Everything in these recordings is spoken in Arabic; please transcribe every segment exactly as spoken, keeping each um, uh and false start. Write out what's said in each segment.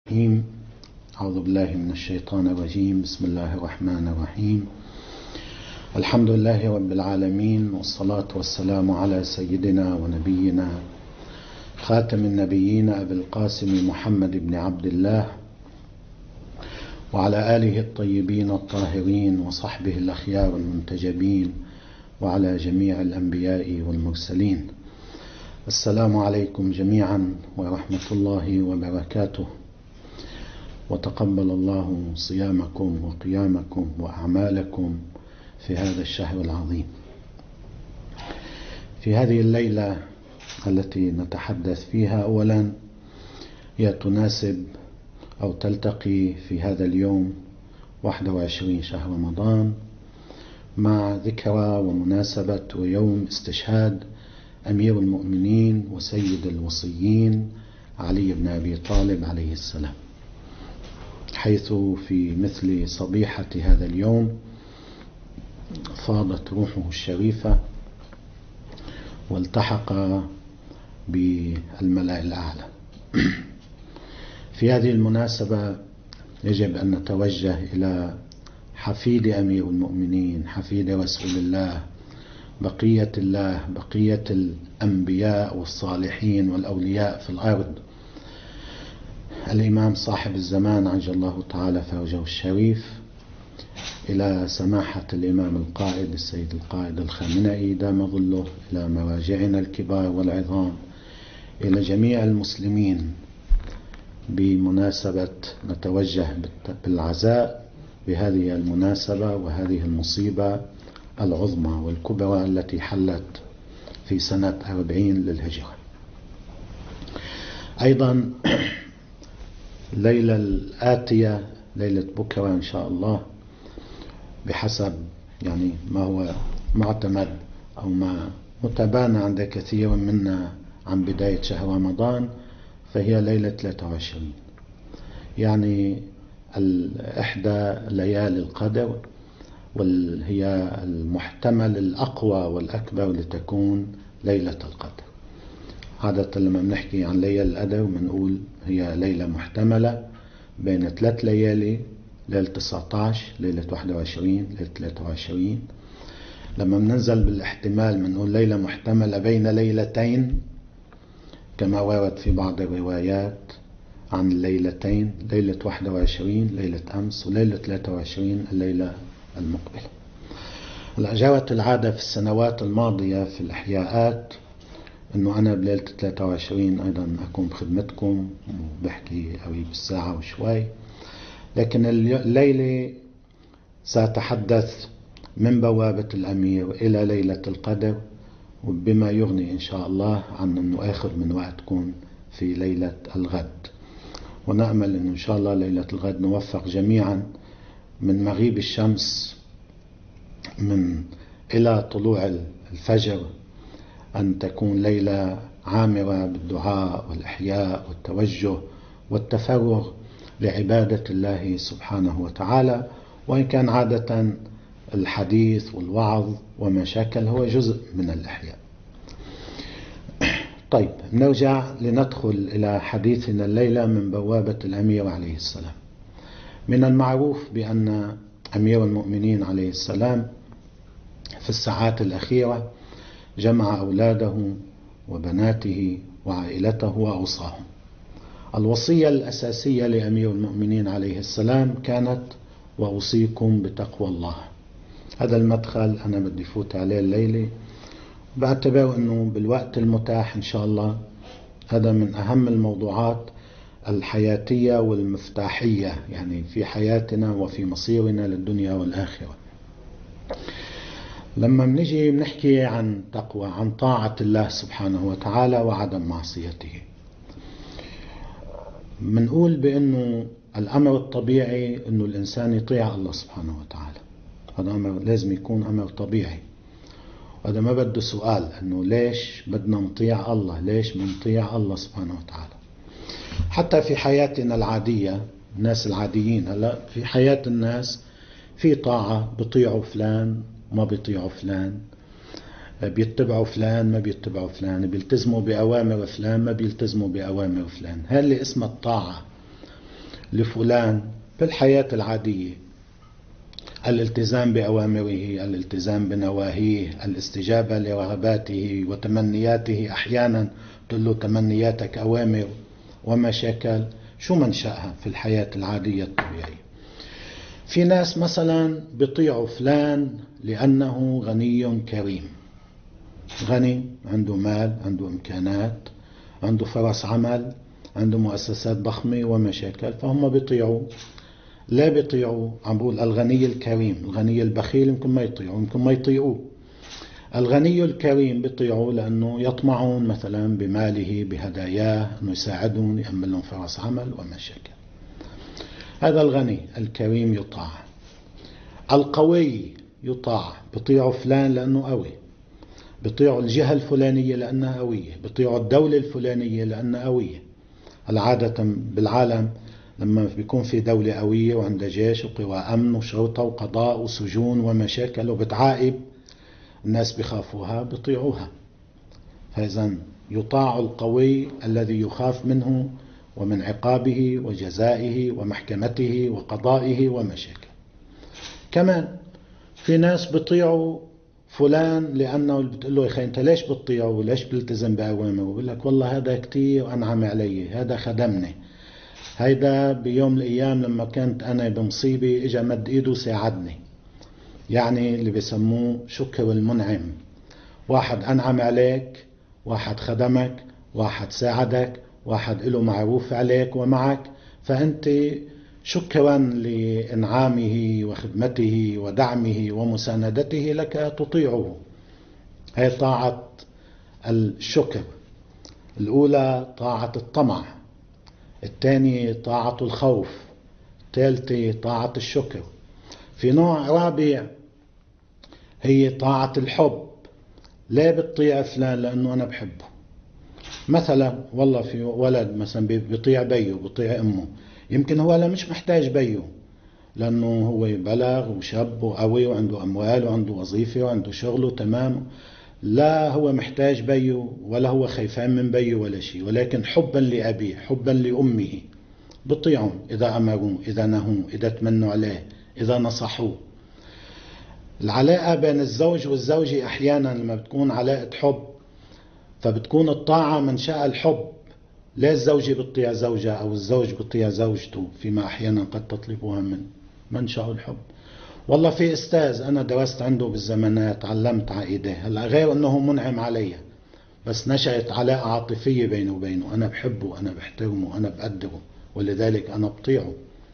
الرحيم. أعوذ بالله من الشيطان الرجيم. بسم الله الرحمن الرحيم. الحمد لله رب العالمين، والصلاة والسلام على سيدنا ونبينا خاتم النبيين أبي القاسم محمد بن عبد الله وعلى آله الطيبين الطاهرين وصحبه الأخيار المنتجبين وعلى جميع الأنبياء والمرسلين. السلام عليكم جميعا ورحمة الله وبركاته، وتقبل الله صيامكم وقيامكم وأعمالكم في هذا الشهر العظيم. في هذه الليلة التي نتحدث فيها، أولا هي تناسب أو تلتقي في هذا اليوم واحد وعشرين شهر رمضان مع ذكرى ومناسبة ويوم استشهاد أمير المؤمنين وسيد الوصيين علي بن أبي طالب عليه السلام، حيث في مثل صبيحة هذا اليوم فاضت روحه الشريفة والتحق بالملأ الأعلى. في هذه المناسبة يجب أن نتوجه إلى حفيد أمير المؤمنين، حفيد رسول الله، بقية الله، بقية الأنبياء والصالحين والأولياء في الأرض، الإمام صاحب الزمان عجل الله تعالى فرجه الشريف، إلى سماحة الإمام القائد السيد القائد الخامنئي دام ظله، إلى مراجعنا الكبار والعظام، إلى جميع المسلمين، بمناسبة نتوجه بالعزاء بهذه المناسبة وهذه المصيبة العظمى والكبرى التي حلت في سنة أربعين للهجرة. أيضا الليلة الآتية ليلة بكرة إن شاء الله، بحسب يعني ما هو معتمد أو ما متبانى عند كثير منا عن بداية شهر رمضان، فهي ليلة ثلاثة وعشرين، يعني إحدى ليالي القدر، وهي المحتمل الأقوى والأكبر لتكون ليلة القدر. عادة لما بنحكي عن ليلة القدر بنقول هي ليلة محتملة بين ثلاث ليالي، ليلة تسعة عشر، ليلة واحد وعشرين، ليلة ثلاثة وعشرين. لما بننزل بالاحتمال بنقول ليلة محتملة بين ليلتين، كما ورد في بعض الروايات عن الليلتين، ليلة واحد وعشرين ليلة أمس وليلة ثلاثة وعشرين الليلة المقبلة. جرت العادة في السنوات الماضية في الإحياءات أنه أنا بليلة ثلاثة وعشرين أيضا أكون بخدمتكم وبحكي قريب الساعة وشوي، لكن الليلة سأتحدث من بوابة الأمير إلى ليلة القدر، وبما يغني إن شاء الله عن أنه آخذ من وقتكم في ليلة الغد. ونأمل أنه إن شاء الله ليلة الغد نوفق جميعا من مغيب الشمس من إلى طلوع الفجر أن تكون ليلة عامرة بالدعاء والإحياء والتوجه والتفرغ لعبادة الله سبحانه وتعالى، وإن كان عادة الحديث والوعظ وما شاكل هو جزء من الإحياء. طيب، نرجع لندخل إلى حديثنا الليلة من بوابة الأمير عليه السلام. من المعروف بأن أمير المؤمنين عليه السلام في الساعات الأخيرة جمع أولاده وبناته وعائلته وأوصاهم. الوصية الأساسية لأمير المؤمنين عليه السلام كانت: وأوصيكم بتقوى الله. هذا المدخل أنا بدي فوت عليه الليلة، بعتبر أنه بالوقت المتاح إن شاء الله هذا من أهم الموضوعات الحياتية والمفتاحية يعني في حياتنا وفي مصيرنا للدنيا والآخرة. لما بنجي بنحكي عن تقوى، عن طاعة الله سبحانه وتعالى وعدم معصيته، بنقول بأنه الأمر الطبيعي أنه الإنسان يطيع الله سبحانه وتعالى. هذا أمر لازم يكون أمر طبيعي، وهذا ما بده سؤال أنه ليش بدنا نطيع الله، ليش بنطيع الله سبحانه وتعالى. حتى في حياتنا العادية، الناس العاديين هلا في حياة الناس في طاعة، بيطيعوا فلان ما بيطيعوا فلان، بيتبعوا فلان ما بيتبعوا فلان، بيلتزموا بأوامر فلان ما بيلتزموا بأوامر فلان. هذا اللي اسمه الطاعة. لفلان بالحياة العادية، الالتزام بأوامره، الالتزام بنواهيه، الاستجابة لرغباته وتمنياته. أحيانا تقول له تمنياتك أوامر ومشاكل، شو منشأها في الحياة العادية الطبيعية. في ناس مثلا بيطيعوا فلان لأنه غني كريم، غني، عنده مال، عنده إمكانات، عنده فرص عمل، عنده مؤسسات ضخمة ومشاكل، فهم بيطيعوا. لا بيطيعوا، عم بقول الغني الكريم. الغني البخيل يمكن ما يطيعوا، يمكن ما يطيعوه. الغني الكريم بيطيعوا لأنه يطمعون مثلا بماله، بهداياه، أنه يساعدهم، يأمن لهم فرص عمل ومشاكل. هذا الغني الكريم يطاع. القوي يطاع، بيطيعوا فلان لأنه قوي، بيطيعوا الجهة الفلانية لأنها قوية، بيطيعوا الدولة الفلانية لأنها قوية. العادة بالعالم لما بيكون في دولة قوية وعندها جيش وقوى أمن وشرطة وقضاء وسجون ومشاكل وبتعاقب الناس بخافوها، بيطيعوها. فإذا يطاع القوي الذي يخاف منه ومن عقابه وجزائه ومحكمته وقضائه ومشاكل. كمان في ناس بيطيعوا فلان لأنه بتقول له يا أخي أنت ليش بتطيعه وليش بلتزم بأوامره؟ بيقول لك والله هذا كتير أنعم علي، هذا خدمني، هيدا بيوم من الأيام لما كنت أنا بمصيبة إجا مد إيده ساعدني. يعني اللي بيسموه شكر المنعم. واحد أنعم عليك، واحد خدمك، واحد ساعدك، واحد له معروف عليك ومعك، فأنت شكرا لإنعامه وخدمته ودعمه ومساندته لك تطيعه. هي طاعة الشكر. الأولى طاعة الطمع، الثانية طاعة الخوف، الثالثة طاعة الشكر. في نوع رابع هي طاعة الحب. لا بتطيع فلان لأنه أنا بحبه. مثلا والله في ولد مثلا بيطيع بيه بيطيع أمه، يمكن هو لا مش محتاج بيه لأنه هو بلغ وشاب وقوي وعنده أموال وعنده وظيفة وعنده شغله تمام، لا هو محتاج بيه ولا هو خيفان من بيه ولا شيء، ولكن حبا لأبيه، حبا لأمه بطيعهم إذا أمروا، إذا نهوا، إذا تمنوا عليه، إذا نصحوه. العلاقة بين الزوج والزوجة أحيانا لما بتكون علاقة حب فبتكون الطاعة منشأ الحب. لا الزوجة بتطيع زوجها أو الزوج بتطيع زوجته، فيما أحيانا قد تطلبها من منشأ الحب. والله في أستاذ أنا درست عنده بالزمانات، علمت عائدة، هلا غير أنه منعم عليها، بس نشأت علاقة عاطفية بينه وبينه، أنا بحبه، أنا بحترمه، أنا بقدره، ولذلك أنا بطيعه.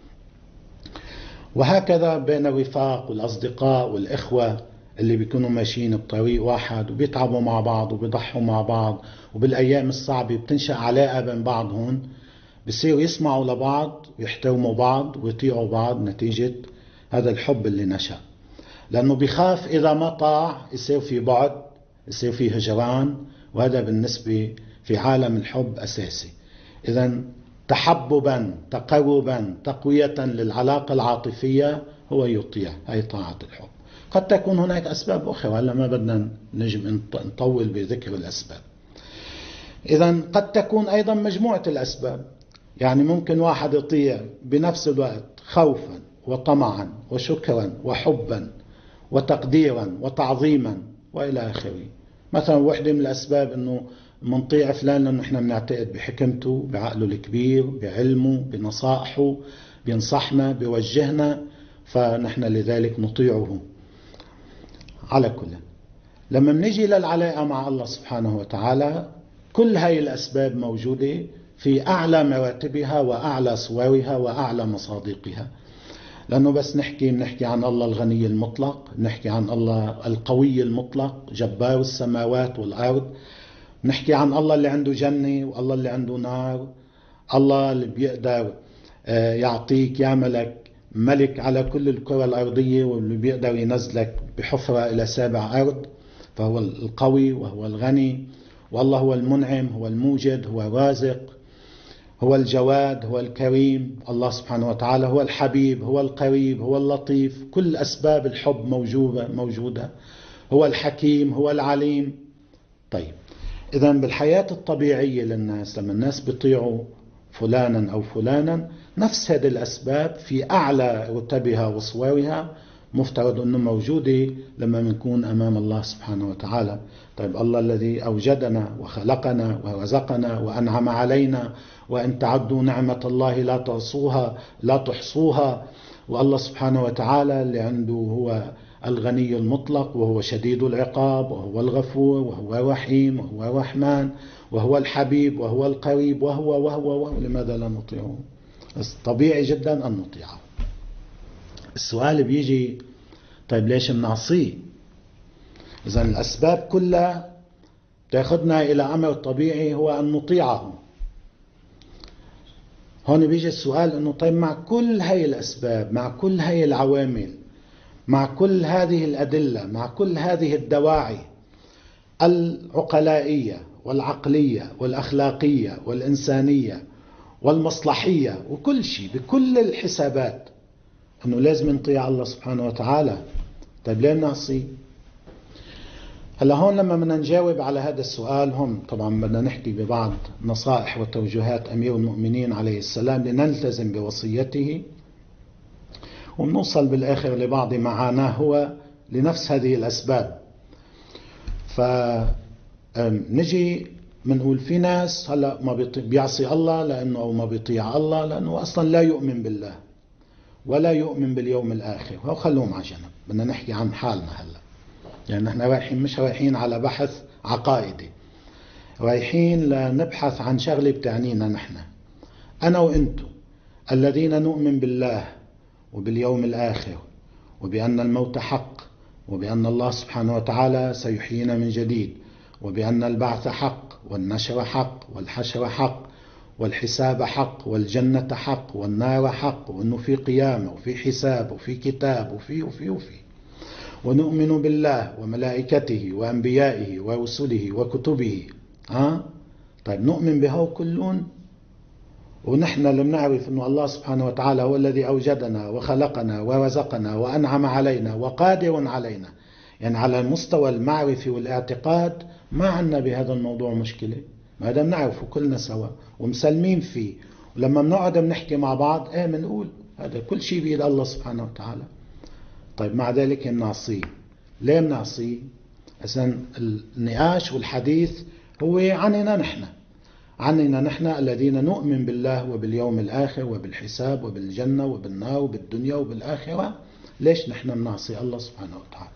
وهكذا بين الرفاق والأصدقاء والإخوة اللي بيكونوا ماشيين بطريق واحد وبيتعبوا مع بعض وبيضحوا مع بعض، وبالأيام الصعبة بتنشأ علاقة بين بعضهم، بصيروا يسمعوا لبعض ويحترموا بعض ويطيعوا بعض نتيجة هذا الحب اللي نشأ. لأنه بيخاف إذا ما طاع يصير في بعد، يصير في هجران، وهذا بالنسبة في عالم الحب أساسي. إذن تحببا، تقربا، تقوية للعلاقة العاطفية هو يطيع، هي طاعة الحب. قد تكون هناك أسباب أخرى، هلا ما بدنا نجم نطول بذكر الأسباب. إذن قد تكون أيضا مجموعة الأسباب، يعني ممكن واحد يطيع بنفس الوقت خوفا وطمعا وشكرا وحبا وتقديرا وتعظيما وإلى آخره. مثلا واحدة من الأسباب أنه منطيع فلان لأنه إحنا بنعتقد بحكمته، بعقله الكبير، بعلمه، بنصائحه، بينصحنا، بيوجهنا، فنحن لذلك نطيعه. على كل، لما نجي للعلاقة مع الله سبحانه وتعالى كل هاي الأسباب موجودة في أعلى مراتبها وأعلى صورها وأعلى مصادقها. لأنه بس نحكي نحكي عن الله الغني المطلق، نحكي عن الله القوي المطلق جبار السماوات والأرض، نحكي عن الله اللي عنده جنة والله اللي عنده نار، الله اللي بيقدر يعطيك يعملك ملك على كل الكرة الأرضية، واللي بيقدر ينزلك بحفرة إلى سابع أرض، فهو القوي وهو الغني. والله هو المنعم، هو الموجد، هو الرازق، هو الجواد، هو الكريم. الله سبحانه وتعالى هو الحبيب، هو القريب، هو اللطيف، كل أسباب الحب موجودة موجودة. هو الحكيم، هو العليم. طيب إذن بالحياة الطبيعية للناس لما الناس بيطيعوا فلانا أو فلانا نفس هذه الأسباب في أعلى رتبها وصورها مفترض أنه موجودة لما نكون أمام الله سبحانه وتعالى. طيب الله الذي أوجدنا وخلقنا ورزقنا وأنعم علينا، وإن تعدوا نعمة الله لا تحصوها لا تحصوها، والله سبحانه وتعالى اللي عنده هو الغني المطلق، وهو شديد العقاب، وهو الغفور، وهو الرحيم، وهو الرحمن، وهو الحبيب، وهو القريب، وهو وهو وهو لماذا لا نطيعه؟ طبيعي جدا أن نطيعه. السؤال بيجي طيب ليش بنعصيه؟ إذا الأسباب كلها تأخذنا إلى أمر طبيعي هو أن نطيعه. هون بيجي السؤال أنه طيب مع كل هاي الأسباب، مع كل هاي العوامل، مع كل هذه الأدلة، مع كل هذه الدواعي العقلائية والعقلية والأخلاقية والإنسانية والمصلحية وكل شيء بكل الحسابات أنه لازم نطيع الله سبحانه وتعالى، طيب ليه نعصي؟ هلا هون لما بدنا نجاوب على هذا السؤال هم طبعا بدنا نحكي ببعض نصائح وتوجيهات أمير المؤمنين عليه السلام لنلتزم بوصيته، ونوصل بالآخر لبعض معاناه هو لنفس هذه الأسباب. فنجي منقول في ناس هلا ما بيعصي الله لأنه أو ما بيطيع الله لأنه أصلا لا يؤمن بالله ولا يؤمن باليوم الآخر، هو خلوهم على جنب. بدنا نحكي عن حالنا هلا، يعني نحن رايحين مش رايحين على بحث عقائدي، رايحين لنبحث عن شغلة بتعنينا نحن أنا وإنتو الذين نؤمن بالله وباليوم الآخر وبأن الموت حق، وبأن الله سبحانه وتعالى سيحيينا من جديد، وبأن البعث حق والنشر حق والحشر حق والحساب حق والجنة حق والنار حق، وأنه في قيامة وفي حساب وفي كتاب وفي وفي وفي ونؤمن بالله وملائكته وأنبيائه ورسله وكتبه. ها؟ طيب نؤمن بهو كلهم، ونحن لم نعرف أن الله سبحانه وتعالى هو الذي أوجدنا وخلقنا ورزقنا وأنعم علينا وقادر علينا، يعني على المستوى المعرفي والاعتقاد ما عندنا بهذا الموضوع مشكلة، ما هذا بنعرفه كلنا سوا ومسلمين فيه، ولما بنقعد بنحكي مع بعض ايه بنقول هذا كل شيء بيد الله سبحانه وتعالى. طيب مع ذلك بنعصيه، ليه بنعصيه؟ إذن النقاش والحديث هو عننا نحن، عننا نحن الذين نؤمن بالله وباليوم الآخر وبالحساب وبالجنة وبالنار وبالدنيا وبالآخرة. ليش نحن بنعصي الله سبحانه وتعالى؟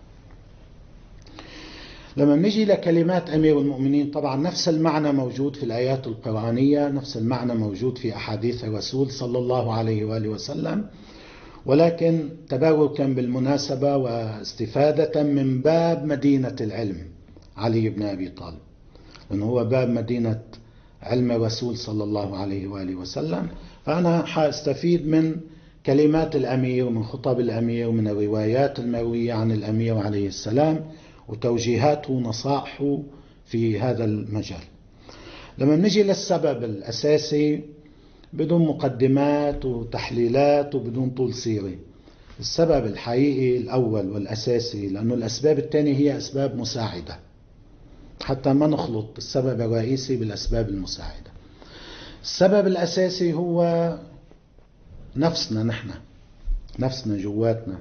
لما نجي لكلمات أمير المؤمنين طبعا نفس المعنى موجود في الآيات القرآنية، نفس المعنى موجود في أحاديث الرسول صلى الله عليه وآله وسلم، ولكن تباركا بالمناسبة واستفادة من باب مدينة العلم علي بن أبي طالب، لأنه هو باب مدينة علم الرسول صلى الله عليه وآله وسلم، فأنا حاستفيد من كلمات الأمير، من خطب الأمير، من الروايات المروية عن الأمير عليه السلام وتوجيهاته ونصائحه في هذا المجال. لما نجي للسبب الأساسي بدون مقدمات وتحليلات وبدون طول سيرة، السبب الحقيقي الأول والأساسي، لأنه الأسباب الثانية هي أسباب مساعدة حتى ما نخلط السبب الرئيسي بالأسباب المساعدة. السبب الأساسي هو نفسنا، نحن نفسنا جواتنا،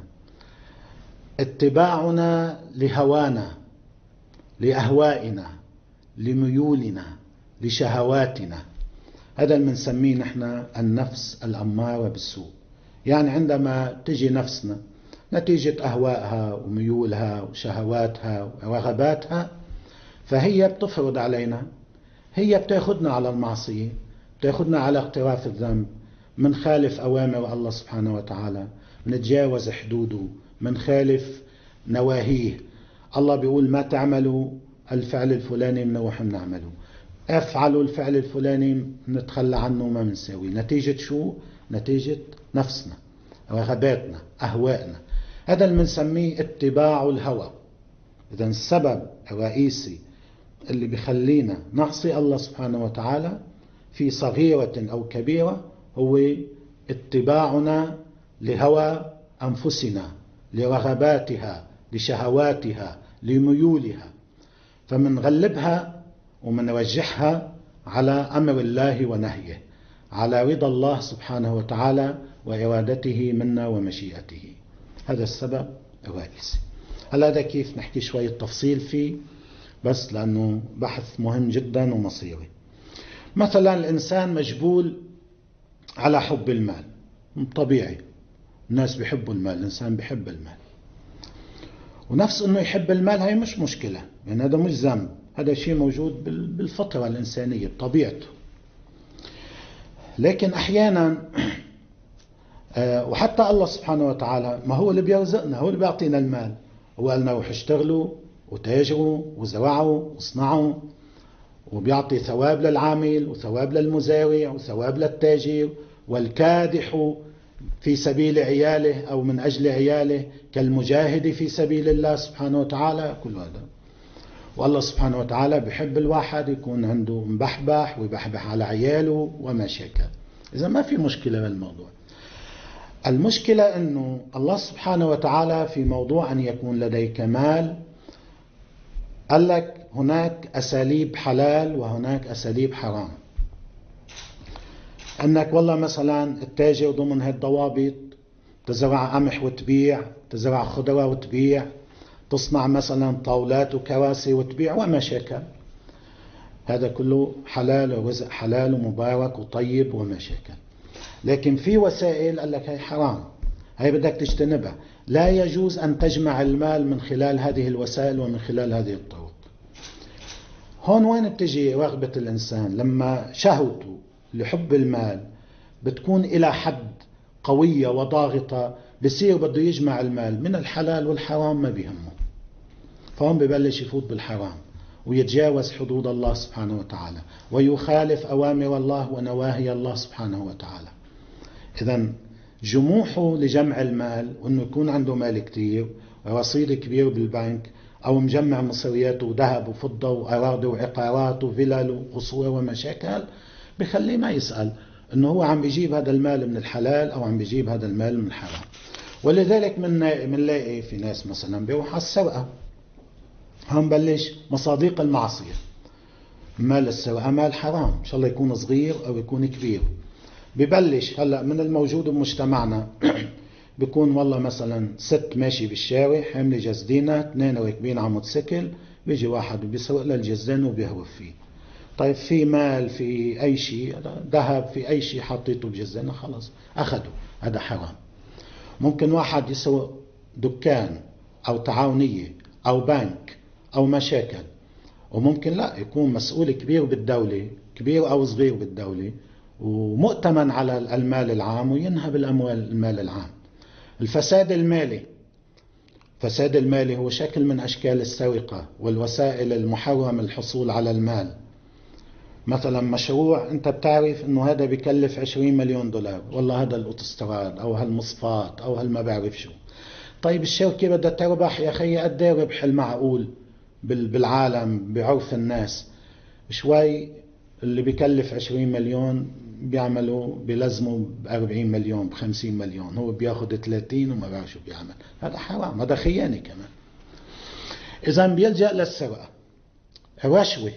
اتباعنا لهوانا، لأهوائنا، لميولنا، لشهواتنا. هذا اللي بنسميه نحن النفس الأمارة بالسوء. يعني عندما تجي نفسنا نتيجة أهوائها وميولها وشهواتها ورغباتها، فهي بتفرض علينا، هي بتاخدنا على المعصية، بتاخدنا على اقتراف الذنب، منخالف أوامر الله سبحانه وتعالى، منتجاوز حدوده، منخالف نواهيه. الله بيقول ما تعملوا الفعل الفلاني منوح نعمله، افعلوا الفعل الفلاني نتخلى عنه ما منساوي. نتيجة شو؟ نتيجة نفسنا، رغباتنا، أهوائنا. هذا اللي بنسميه اتباع الهوى. إذا السبب الرئيسي اللي بيخلينا نعصي الله سبحانه وتعالى في صغيرة أو كبيرة هو اتباعنا لهوى أنفسنا، لرغباتها، لشهواتها، لميولها، فمنغلبها ومنرجحها على أمر الله ونهيه، على رضا الله سبحانه وتعالى وإرادته منا ومشيئته. هذا السبب الرئيسي. هلا هذا كيف نحكي شوية تفصيل فيه بس لأنه بحث مهم جدا ومصيري. مثلا الإنسان مجبول على حب المال، طبيعي، الناس بيحبوا المال، الإنسان بيحب المال، ونفس أنه يحب المال هاي مش مشكلة، يعني هذا مش ذنب، هذا شيء موجود بالفطرة الإنسانية بطبيعته. لكن أحيانا وحتى الله سبحانه وتعالى ما هو اللي بيرزقنا، هو اللي بيعطينا المال، هو قالنا روح اشتغلوا وتاجروا وزرعوا واصنعوا، وبيعطي ثواب للعامل وثواب للمزارع وثواب للتاجر، والكادح في سبيل عياله أو من أجل عياله كالمجاهد في سبيل الله سبحانه وتعالى، كل هذا. والله سبحانه وتعالى بيحب الواحد يكون عنده مبحبح ويبحبح على عياله وما شاكل. إذا ما في مشكلة بالموضوع. المشكلة أنه الله سبحانه وتعالى في موضوع أن يكون لديك مال قال لك هناك أساليب حلال وهناك أساليب حرام. أنك والله مثلا التاجر ضمن هالضوابط تزرع قمح وتبيع، تزرع خضرة وتبيع، تصنع مثلا طاولات وكراسي وتبيع وما شاكل، هذا كله حلال ورزق حلال ومبارك وطيب وما شاكل. لكن في وسائل قال لك هي حرام، هي بدك تجتنبها. لا يجوز أن تجمع المال من خلال هذه الوسائل ومن خلال هذه الطرق. هون وين بتجي رغبة الإنسان؟ لما شهوته لحب المال بتكون إلى حد قوية وضاغطة، بصير بده يجمع المال من الحلال والحرام ما بيهمه، فهم ببلش يفوت بالحرام ويتجاوز حدود الله سبحانه وتعالى ويخالف أوامر الله ونواهي الله سبحانه وتعالى. إذن جموحه لجمع المال وأنه يكون عنده مال كتير ورصيد كبير بالبنك، أو مجمع مصريات وذهب وفضة وأراضي وعقارات وفلل وقصور ومشاكل، بخليه ما يسأل أنه هو عم بيجيب هذا المال من الحلال أو عم بيجيب هذا المال من الحرام. ولذلك منلاقي في ناس مثلا بيروح على السرقة، هم بلش مصاديق المعصية. مال السرقة مال حرام، إن شاء الله يكون صغير أو يكون كبير. ببلش هلأ من الموجود بمجتمعنا بيكون والله مثلا ست ماشي بالشارع حامل جزدينة، اثنين راكبين على موتوسيكل، بيجي واحد وبيسرق للجزدين وبيهرب فيه. طيب في مال، في أي شيء، ذهب، في أي شيء حطيته بجزدينة، خلاص أخذوا، هذا حرام. ممكن واحد يسرق دكان أو تعاونية أو بنك أو مشاكل، وممكن لا يكون مسؤول كبير بالدولة، كبير أو صغير بالدولة، ومؤتمن على المال العام وينهب الأموال المال العام. الفساد المالي، فساد المالي هو شكل من أشكال السرقة والوسائل المحرمة الحصول على المال. مثلا مشروع أنت بتعرف أنه هذا بيكلف عشرين مليون دولار، والله هذا الأوتوستراد أو هالمصفات أو هالما بعرف شو. طيب الشركة بدها تربح يا أخي قد ايه ربح المعقول بالعالم بعرف الناس؟ شوي اللي بيكلف عشرين مليون بيعملوا بيلزموا بأربعين مليون بخمسين مليون، هو بياخد ثلاثين وما بعرف شو بيعمل. هذا حرام، هذا خيانة كمان. إذا بيلجأ للسرقة، الرشوة،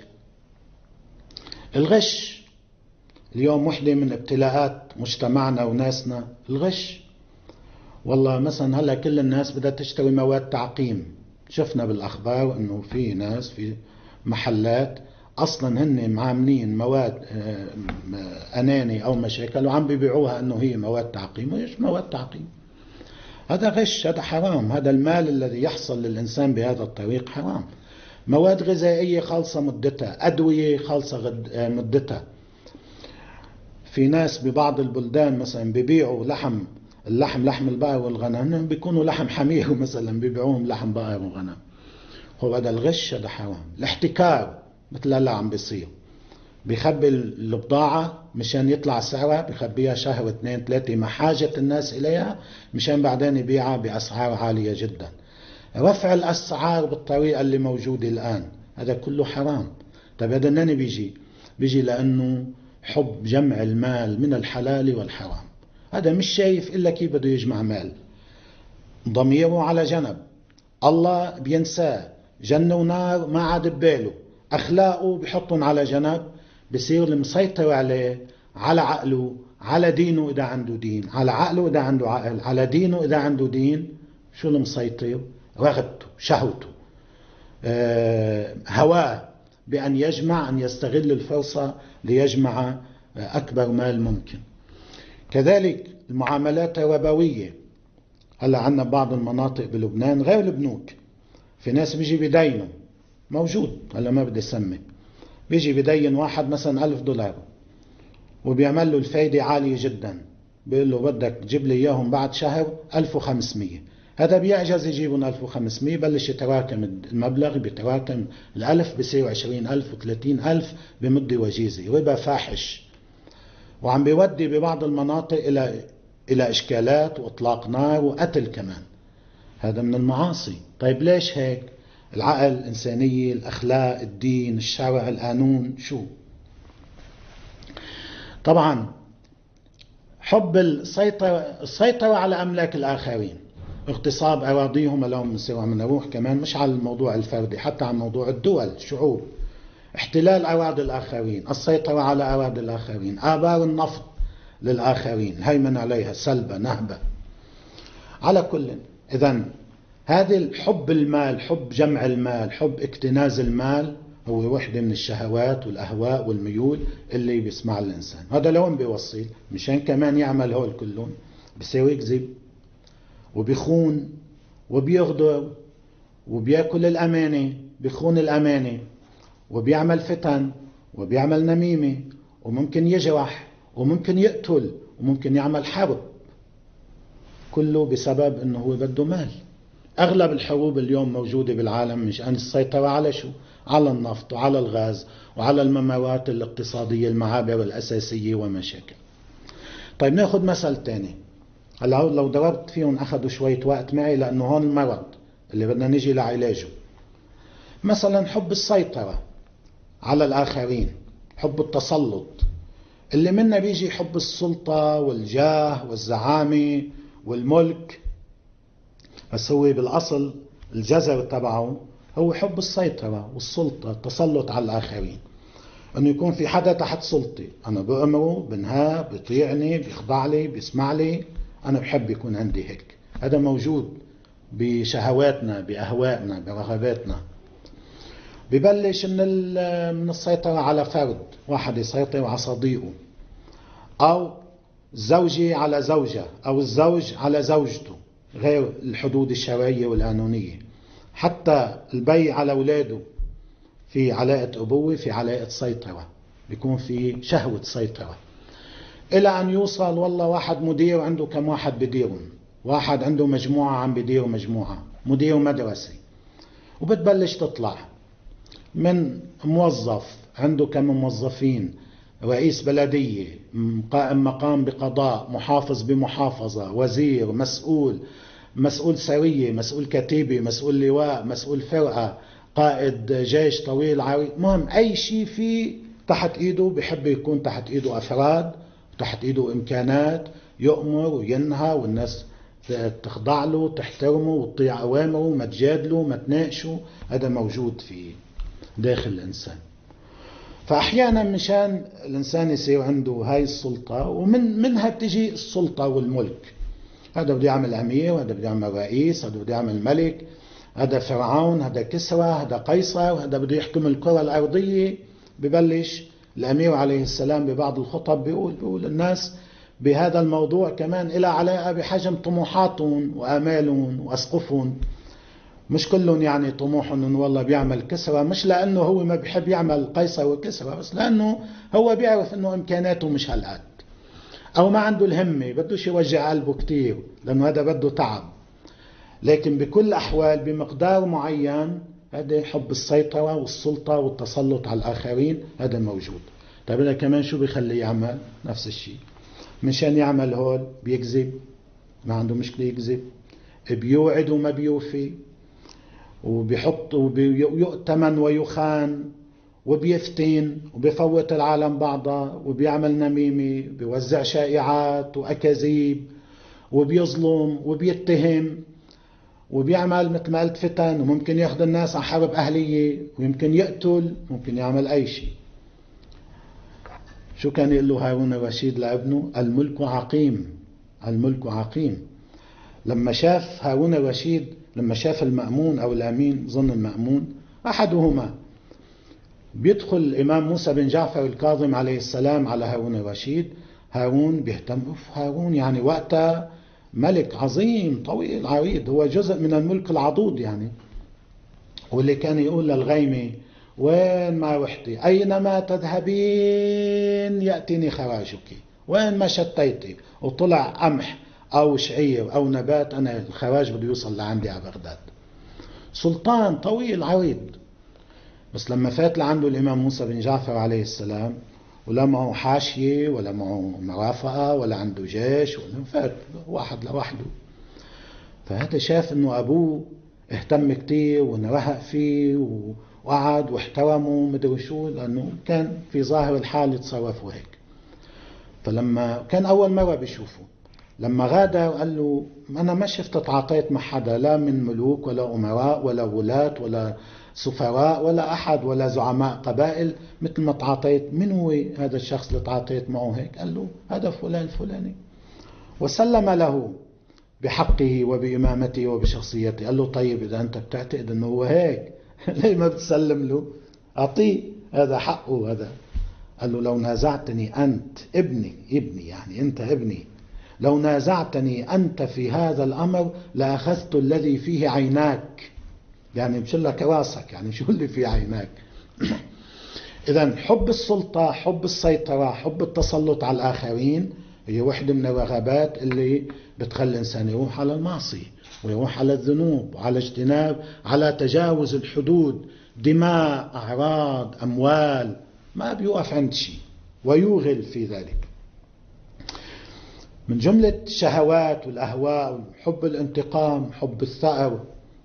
الغش. اليوم وحدة من ابتلاءات مجتمعنا وناسنا الغش. والله مثلا هلا كل الناس بدها تشتري مواد تعقيم، شفنا بالأخبار أنه في ناس في محلات أصلا هن معاملين مواد أناني أو مشاكل وعم بيبيعوها أنه هي مواد تعقيم، وإيش مواد تعقيم؟ هذا غش، هذا حرام. هذا المال الذي يحصل للإنسان بهذا الطريق حرام. مواد غذائية خالصة مدتها، أدوية خالصة مدتها. في ناس ببعض البلدان مثلا بيبيعوا لحم، اللحم لحم البقر والغنم بيكونوا لحم حمير مثلا بيبيعوهم لحم بقر وغنم. هو هذا الغش، هذا حرام. الاحتكار مثل هلا عم بيصير، بيخبي البضاعة مشان يطلع سعرها، بيخبيها شهر اثنين ثلاثة مع حاجة الناس إليها مشان بعدين يبيعها بأسعار عالية جدا. رفع الأسعار بالطريقة اللي موجودة الآن هذا كله حرام. طيب هذا منين بيجي؟ بيجي لأنه حب جمع المال من الحلال والحرام. هذا مش شايف إلا كيف بده يجمع مال، ضميره على جنب، الله بينساه، جنة ونار ما عاد بباله، أخلاقه بحطهم على جنب، بصير المسيطر عليه على عقله، على دينه إذا عنده دين، على عقله إذا عنده عقل، على دينه إذا عنده دين. شو المسيطر؟ رغبته، شهوته، أه هواه بأن يجمع، أن يستغل الفرصة ليجمع أكبر مال ممكن. كذلك المعاملات الربوية. هلا عندنا بعض المناطق بلبنان غير البنوك، في ناس بيجي بدينه، موجود، هلا ما بدي اسمي، بيجي بدين واحد مثلا ألف دولار وبيعمل له الفايدة عالية جدا، بيقول له بدك تجيب لي اياهم بعد شهر ألف وخمسمية. هذا بيعجز يجيبهم ألف وخمسمية، بلش يتراكم المبلغ، بيتراكم الألف بصير عشرين ألف وثلاثين ألف بمدة وجيزة، ربا فاحش، وعم بيودي ببعض المناطق إلى إلى إشكالات وإطلاق نار وقتل كمان. هذا من المعاصي. طيب ليش هيك؟ العقل، الإنسانية، الأخلاق، الدين، الشرع، القانون، شو؟ طبعا حب السيطرة, السيطرة على أملاك الآخرين، اغتصاب أراضيهم. لهم نصير عم نروح كمان مش على الموضوع الفردي، حتى على موضوع الدول، الشعوب، احتلال أراضي الآخرين، السيطرة على أراضي الآخرين، آبار النفط للآخرين، الهيمنة عليها سلبة نهبة. على كل، إذن هذه الحب المال، حب جمع المال، حب اكتناز المال، هو وحدة من الشهوات والأهواء والميول اللي بيسمع الإنسان. هذا لون بيوصل مشان كمان يعمل هول كلهم، بيساوي يكذب وبيخون وبيغدر وبيأكل الأمانة، بيخون الأمانة وبيعمل فتن وبيعمل نميمة وممكن يجرح وممكن يقتل وممكن يعمل حرب، كله بسبب انه هو بده مال. اغلب الحروب اليوم موجودة بالعالم مشان السيطرة على شو؟ على النفط وعلى الغاز وعلى الممرات الاقتصادية، المعابر الأساسية ومشاكل. طيب ناخد مثل تاني، هلا لو ضربت فيهم اخذوا شوية وقت معي لانه هون المرض اللي بدنا نجي لعلاجه. مثلا حب السيطرة على الآخرين، حب التسلط، اللي منا بيجي حب السلطة والجاه والزعامة والملك، بس هو بالأصل الجذر تبعه هو حب السيطرة والسلطة، التسلط على الآخرين، أنه يكون في حدا تحت سلطي، أنا بأمره، بنهاه، بيطيعني، بيخضع لي، بيسمع لي، أنا بحب يكون عندي هيك. هذا موجود بشهواتنا، بأهوائنا، برغباتنا. ببلش من من السيطرة على فرد واحد، يسيطر على صديقه، أو زوجي على زوجة، أو الزوج على زوجته، غير الحدود الشرعية والقانونية. حتى البي على أولاده في علاقة أبوة، في علاقة سيطرة، بيكون في شهوة سيطرة، إلى أن يوصل والله واحد مدير عنده كم واحد بديرهم، واحد عنده مجموعة عم بدير مجموعة، مدير مدرسة، وبتبلش تطلع من موظف عنده كم موظفين، رئيس بلدية، قائم مقام بقضاء، محافظ بمحافظة، وزير، مسؤول، مسؤول سرية، مسؤول كتيبة، مسؤول لواء، مسؤول فرقة، قائد جيش طويل عريض، مهم أي شيء فيه تحت إيده بحب يكون تحت إيده أفراد، تحت إيده إمكانات، يؤمر وينهى والناس تخضع له، تحترمه وتطيع أوامره، ما تجادله، ما تناقشه. هذا موجود في داخل الإنسان. فأحيانا مشان الإنسان يصير عنده هاي السلطة، ومن منها بتجي السلطة والملك. هذا بده يعمل أمير، هذا بده يعمل رئيس، هذا بده يعمل ملك، هذا فرعون، هذا كسرى، هذا قيصر، هذا بده يحكم الكرة الأرضية. ببلش الأمير عليه السلام ببعض الخطب بيقول, بيقول الناس بهذا الموضوع كمان إلى علاقة بحجم طموحاتهم وآمالهم وأسقفهم. مش كلهم يعني طموحهم انه والله بيعمل كسرى، مش لانه هو ما بيحب يعمل قيصر وكسرى، بس لانه هو بيعرف انه امكاناته مش هالقد، او ما عنده الهمة، بدوش يوجع قلبه كتير لانه هذا بده تعب. لكن بكل الاحوال بمقدار معين هذا حب السيطرة والسلطة والتسلط على الاخرين هذا موجود. طيب هذا كمان شو بيخليه يعمل؟ نفس الشيء، مشان يعمل هول بيكذب، ما عنده مشكلة يكذب، بيوعد وما بيوفي، وبيحط وبيؤتمن ويخان، وبيفتن وبيفوت العالم بعضها، وبيعمل نميمة، بيوزع شائعات وأكاذيب، وبيظلم وبيتهم، وبيعمل مثل ما قلت فتن، وممكن ياخذ الناس على حرب أهلية، ويمكن يقتل، ممكن يعمل أي شيء. شو كان يقول له هارون الرشيد لابنه؟ الملك عقيم، الملك عقيم. لما شاف هارون الرشيد، لما شاف المأمون أو الأمين، ظن المأمون أحدهما، بيدخل الإمام موسى بن جعفر الكاظم عليه السلام على هارون الرشيد، هارون بيهتم. هارون يعني وقتها ملك عظيم طويل عريض، هو جزء من الملك العضوض يعني، واللي كان يقول للغيمة وين ما رحتي أينما تذهبين يأتيني خراجك، وين ما شتيتي وطلع قمح أو شعير أو نبات أنا الخراج بده يوصل لعندي على بغداد. سلطان طويل عريض. بس لما فات لعنده الإمام موسى بن جعفر عليه السلام، ولا معه حاشية ولا معه مرافقة ولا عنده جيش، ولا فات واحد لوحده. فهذا شاف انه ابوه اهتم كتير ونرهق فيه وقعد واحترمه مدري شو، لانه كان في ظاهر الحال يتصرفوا هيك. فلما كان اول مرة بيشوفه، لما غادر قال له انا ما شفت تعاطيت مع حدا، لا من ملوك ولا امراء ولا ولاة ولا سفراء ولا احد ولا زعماء قبائل مثل ما تعاطيت. من هو هذا الشخص اللي تعاطيت معه هيك؟ قال له هذا فلان الفلاني، وسلم له بحقه وبإمامته وبشخصيته. قال له طيب إذا أنت بتعتقد أنه هو هيك ليه ما بتسلم له؟ أعطيه، هذا حقه هذا. قال له لو نازعتني أنت ابني، ابني يعني أنت ابني، لو نازعتني أنت في هذا الأمر لأخذت الذي فيه عيناك، يعني بشلك راسك، يعني شو اللي فيه عيناك. إذن حب السلطة، حب السيطرة، حب التسلط على الآخرين هي واحدة من الرغبات اللي بتخلي الإنسان يروح على المعصية ويروح على الذنوب وعلى اجتناب، على تجاوز الحدود، دماء، أعراض، أموال، ما بيوقف عند شيء ويوغل في ذلك. من جملة الشهوات والأهواء حب الانتقام، حب الثأر،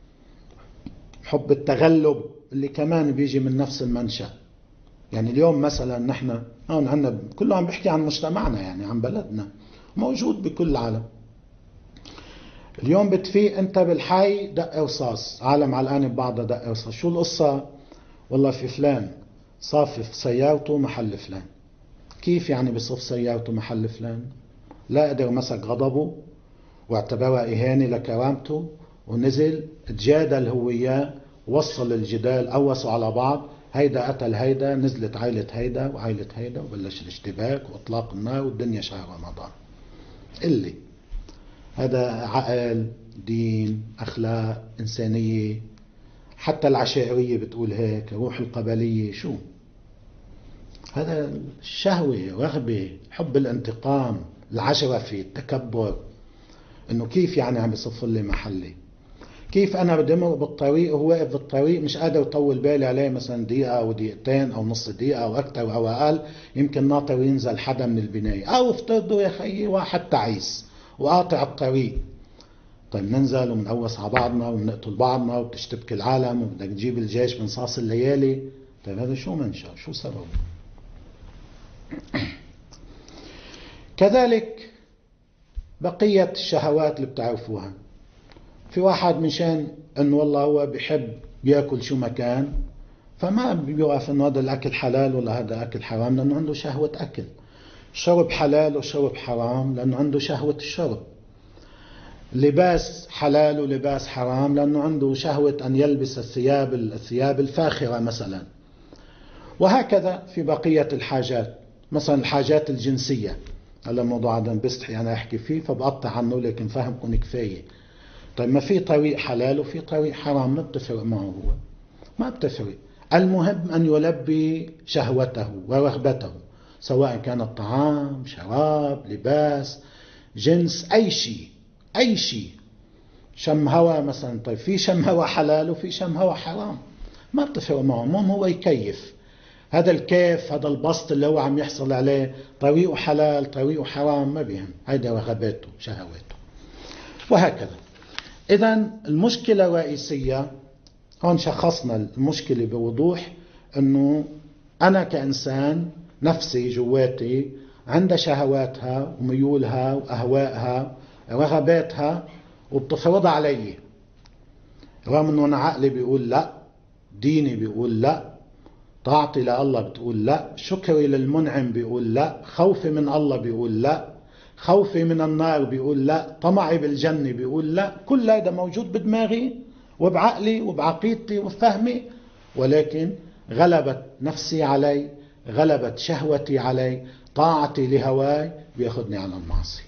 حب التغلب اللي كمان بيجي من نفس المنشأ. يعني اليوم مثلا نحن هون عنا كله عم بحكي عن مجتمعنا، يعني عن بلدنا، موجود بكل العالم. اليوم بتفيق انت بالحي دق رصاص، عالم علقانه ببعضها دق رصاص. شو القصة؟ والله في فلان صافف سيارته محل فلان. كيف يعني بصف سيارته محل فلان؟ لا قدر مسك غضبه واعتبرها إهانة لكرامته ونزل تجادل هو وياه، وصل الجدال، قوسوا على بعض، هيدا قتل هيدا، نزلت عائلة هيدا وعائلة هيدا، وبلش الاشتباك واطلاق النار والدنيا شهر رمضان. اللي هذا عقل، دين، اخلاق، انسانية؟ حتى العشائرية بتقول هيك، روح القبلية. شو هذا؟ الشهوة، رغبة، حب الانتقام، العجرفة، التكبر. انه كيف يعني عم يصف لي محلي؟ كيف انا بدي امر بالطريق وهو واقف بالطريق مش قادر اطول بالي عليه مثلا دقيقه او دقيقتين او نص دقيقه او اكثر او اقل، يمكن ناطر ينزل حدا من البنايه، او افترضوا يا خيي واحد تعيس وقاطع الطريق. طيب ننزل ومنقوس على بعضنا ومنقتل بعضنا وبتشتبك العالم وبدك تجيب الجيش من صاص الليالي. طيب هذا شو منشأ؟ شو سبب؟ كذلك بقية الشهوات اللي بتعرفوها. في واحد مشان انه والله هو بيحب ياكل شو مكان، فما بيوقف انه هذا الاكل حلال ولا هذا اكل حرام، لانه عنده شهوة اكل. شرب حلال وشرب حرام لانه عنده شهوة الشرب. لباس حلال ولباس حرام لانه عنده شهوة ان يلبس الثياب الثياب الفاخرة مثلا. وهكذا في بقية الحاجات، مثلا الحاجات الجنسية. هذا الموضوع عدم بستحي انا احكي فيه فبقطع عنه لكن فهمكم كفاية. طيب ما في طريق حلال وفي طريق حرام، ما بتفرق معه هو، ما بتفرق. المهم أن يلبي شهوته ورغبته، سواء كان الطعام، شراب، لباس، جنس، أي شيء، أي شيء. شم هوا مثلا، طيب في شم هوا حلال وفي شم هوا حرام، ما بتفرق معه. المهم هو يكيف. هذا الكيف، هذا البسط اللي هو عم يحصل عليه، طريقه حلال طريقه حرام ما بيهم، هيدا رغباته شهواته. وهكذا. إذن المشكلة الرئيسية هون شخصنا المشكلة بوضوح، أنه أنا كإنسان نفسي جواتي عندها شهواتها وميولها وأهوائها رغباتها وبتفرضها علي، رغم أنه أنا عقلي بيقول لا، ديني بيقول لا. طاعتي لله بتقول لا، شكري للمنعم بيقول لا، خوفي من الله بيقول لا، خوفي من النار بيقول لا، طمعي بالجنة بيقول لا. كل هذا موجود بدماغي وبعقلي وبعقيدتي وبفهمي، ولكن غلبت نفسي علي، غلبت شهوتي علي، طاعتي لهواي بياخدني على المعصية.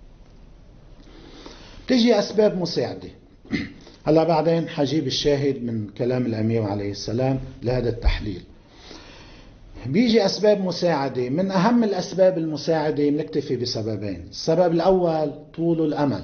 تجي أسباب مساعدة. هلا بعدين حجيب الشاهد من كلام الأمير عليه السلام لهذا التحليل. بيجي أسباب مساعدة. من أهم الأسباب المساعدة بنكتفي بسببين. السبب الأول طول الأمل،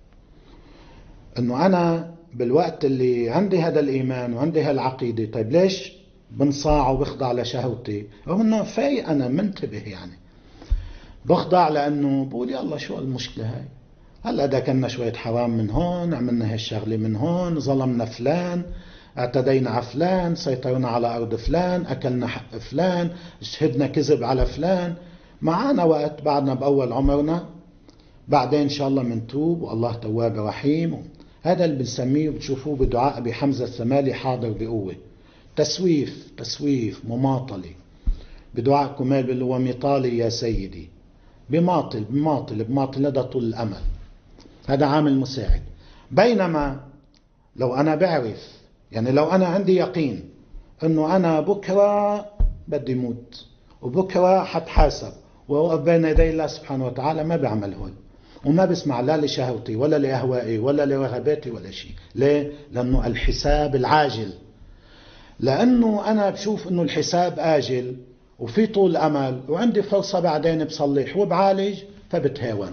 أنه أنا بالوقت اللي عندي هذا الإيمان وعندي هالعقيدة، طيب ليش بنصاع وبخضع لشهوتي؟ رغم أنه فايق أنا منتبه، يعني بخضع لأنه بقول يا الله شو المشكلة هاي، هلا ده كنا شوية حرام من هون، عملنا هالشغلة من هون، ظلمنا فلان، اعتدينا على فلان، سيطرنا على أرض فلان، أكلنا حق فلان، شهدنا كذب على فلان. معانا وقت بعدنا بأول عمرنا، بعدين إن شاء الله منتوب والله تواب رحيم. هذا اللي بنسميه بتشوفوه بدعاء أبي حمزة الثمالي حاضر بقوة، تسويف تسويف مماطلة. بدعاء كمال اللي هو مطالي يا سيدي، بماطل بماطل بماطل، هذا طول الأمل، هذا عامل مساعد. بينما لو أنا بعرف، يعني لو أنا عندي يقين أنه أنا بكرة بدي موت وبكرة حتحاسب وأوقف بين يدي الله سبحانه وتعالى، ما بعمل هول وما بسمع لا لشهوتي ولا لأهوائي ولا لرغباتي ولا شيء. ليه؟ لأنه الحساب العاجل، لأنه أنا بشوف أنه الحساب آجل وفي طول أمل وعندي فرصة بعدين بصلح وبعالج، فبتهاون.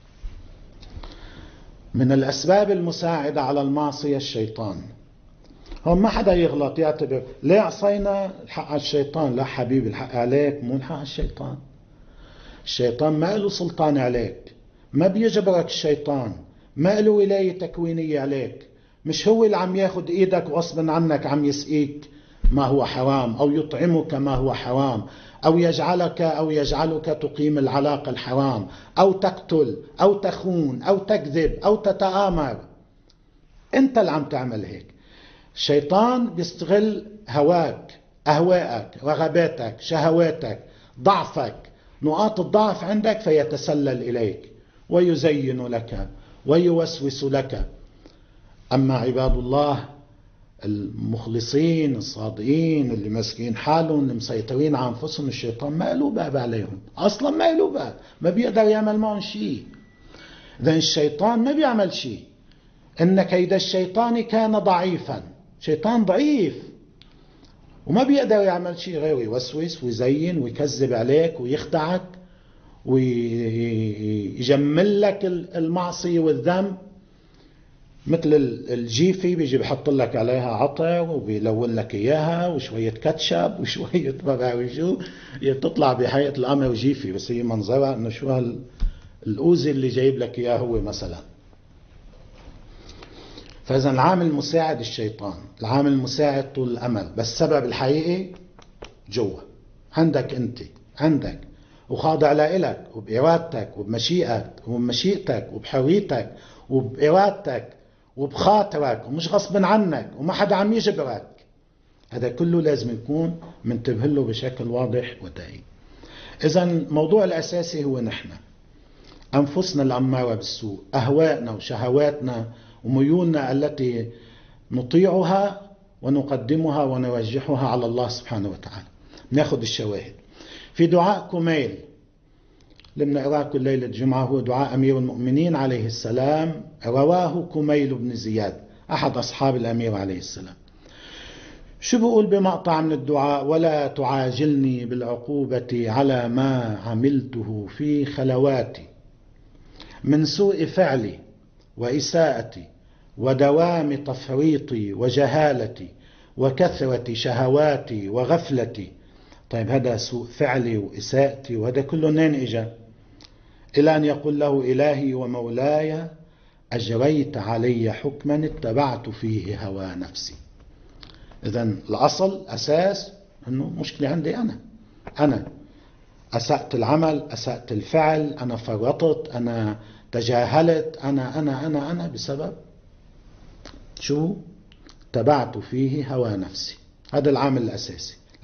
من الأسباب المساعدة على المعصية الشيطان. هم ما حدا يغلط يعتبر ليه عصينا الحق على الشيطان، لا حبيبي الحق عليك مو الحق على الشيطان. الشيطان ما له سلطان عليك، ما بيجبرك الشيطان، ما له ولاية تكوينية عليك. مش هو اللي عم ياخد ايدك غصبا عنك عم يسقيك ما هو حرام، او يطعمك ما هو حرام، او يجعلك او يجعلك تقيم العلاقة الحرام، او تقتل او تخون او تكذب او تتآمر. انت اللي عم تعمل هيك. الشيطان بيستغل هواك، اهواءك، رغباتك، شهواتك، ضعفك، نقاط الضعف عندك، فيتسلل اليك ويزين لك ويوسوس لك. اما عباد الله المخلصين الصادقين اللي ماسكين حالهم اللي مسيطرين على انفسهم، الشيطان ما له باب عليهم اصلا، ما له باب، ما بيقدر يعمل معهم شيء. اذا الشيطان ما بيعمل شيء. ان كيد الشيطان كان ضعيفا، شيطان ضعيف وما بيقدر يعمل شيء غير يوسوس ويزين ويكذب عليك ويخدعك ويجمل لك المعصية والذنب. مثل الجيفي بيجي بحط لك عليها عطر وبيلون لك اياها وشوية كاتشب وشوية ما بعرف شو، تطلع بحقيقة الامر جيفي، بس هي منظرها انه شو هالأوزي اللي جايب لك اياه هو مثلا. فاذا العامل المساعد الشيطان، العامل المساعد طول الامل، بس السبب الحقيقي جوا عندك انت، عندك وخاضع لإلك وبإرادتك وبمشيئتك وبمشيئتك وبحريتك وبإرادتك وبخاطرك، ومش غصب عنك وما حدا عم يجبرك. هذا كله لازم يكون منتبه له بشكل واضح ودقيق. إذا الموضوع الأساسي هو نحن أنفسنا الأمارة بالسوء، أهوائنا وشهواتنا وميولنا التي نطيعها ونقدمها ونوجهها على الله سبحانه وتعالى. ناخذ الشواهد في دعاء كميل اللي بنقراه كل ليلة جمعة، هو دعاء أمير المؤمنين عليه السلام، رواه كميل بن زياد أحد أصحاب الأمير عليه السلام. شو بقول بمقطع من الدعاء؟ ولا تعاجلني بالعقوبة على ما عملته في خلواتي من سوء فعلي وإساءتي ودوام تفريطي وجهالتي وكثرة شهواتي وغفلتي. طيب هذا سوء فعلي وإساءتي وهذا كله منين إجا؟ إلى أن يقول له إلهي ومولاي أجريت علي حكما اتبعت فيه هوى نفسي. إذن الأصل أساس أنه مشكلة عندي أنا أنا أسأت العمل، أسأت الفعل، أنا فرطت، أنا تجاهلت، أنا أنا أنا أنا بسبب شو؟ اتبعت فيه هوى نفسي. هذا العامل الأساسي.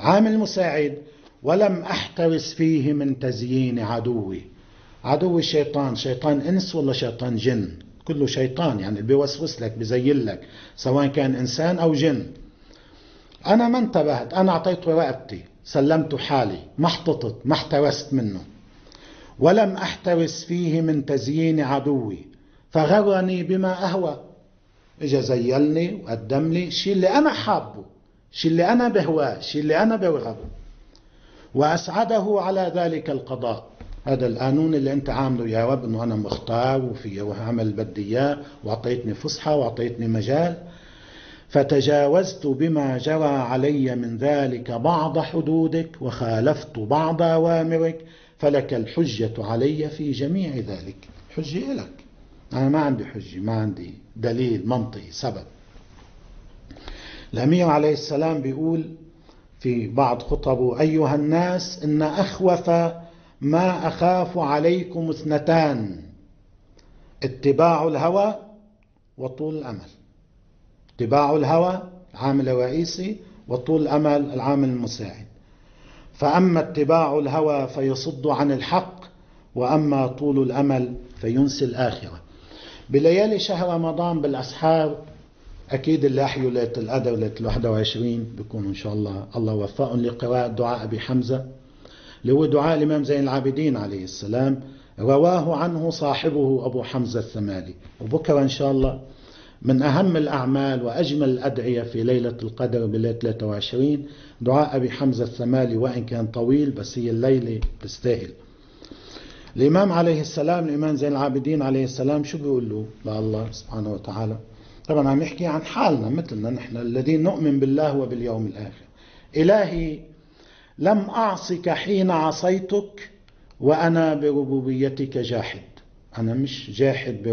عامل مساعد: ولم أحترس فيه من تزيين عدوي. عدوي الشيطان، شيطان إنس ولا شيطان جن؟ كله شيطان، يعني بيوسوس لك بيزين لك، سواء كان إنسان أو جن. أنا ما انتبهت، أنا أعطيته رقبتي، سلمت حالي، ما احتطت، ما احترست منه. ولم أحترس فيه من تزيين عدوي فغرني بما أهوى. إجا زيلني وقدم لي شيء اللي أنا حابه، شيء اللي أنا بهواه، شيء اللي أنا برغبه، وأسعده على ذلك القضاء. هذا القانون اللي أنت عامله يا رب، أنه أنا مختار وفي وعمل بدي إياه، وأعطيتني فسحة وأعطيتني مجال. فتجاوزت بما جرى علي من ذلك بعض حدودك وخالفت بعض أوامرك، فلك الحجة علي في جميع ذلك. حجة لك، أنا ما عندي حجة، ما عندي دليل منطقي سبب. الأمير عليه السلام بيقول في بعض خطبه: أيها الناس، إن أخوف ما أخاف عليكم اثنتان: اتباع الهوى وطول الأمل. اتباع الهوى العامل الرئيسي، وطول الأمل العامل المساعد. فأما اتباع الهوى فيصد عن الحق، وأما طول الأمل فينسي الآخرة. بليالي شهر رمضان بالأسحار أكيد اللي أحيوا ليلة القدر ليلة الواحد وعشرين بيكونوا إن شاء الله الله وفقهم لقراءة دعاء أبي حمزة، اللي هو دعاء الإمام زين العابدين عليه السلام، رواه عنه صاحبه أبو حمزة الثمالي. وبكرة إن شاء الله من أهم الأعمال وأجمل الأدعية في ليلة القدر بليلة ثلاثة وعشرين دعاء أبي حمزة الثمالي، وإن كان طويل بس هي الليلة تستاهل. الإمام عليه السلام، الإمام زين العابدين عليه السلام، شو بيقول له لله سبحانه وتعالى؟ طبعا عم يحكي عن حالنا مثلنا نحن الذين نؤمن بالله وباليوم الآخر. إلهي، لم أعصك حين عصيتك وأنا بربوبيتك جاحد. أنا مش جاحد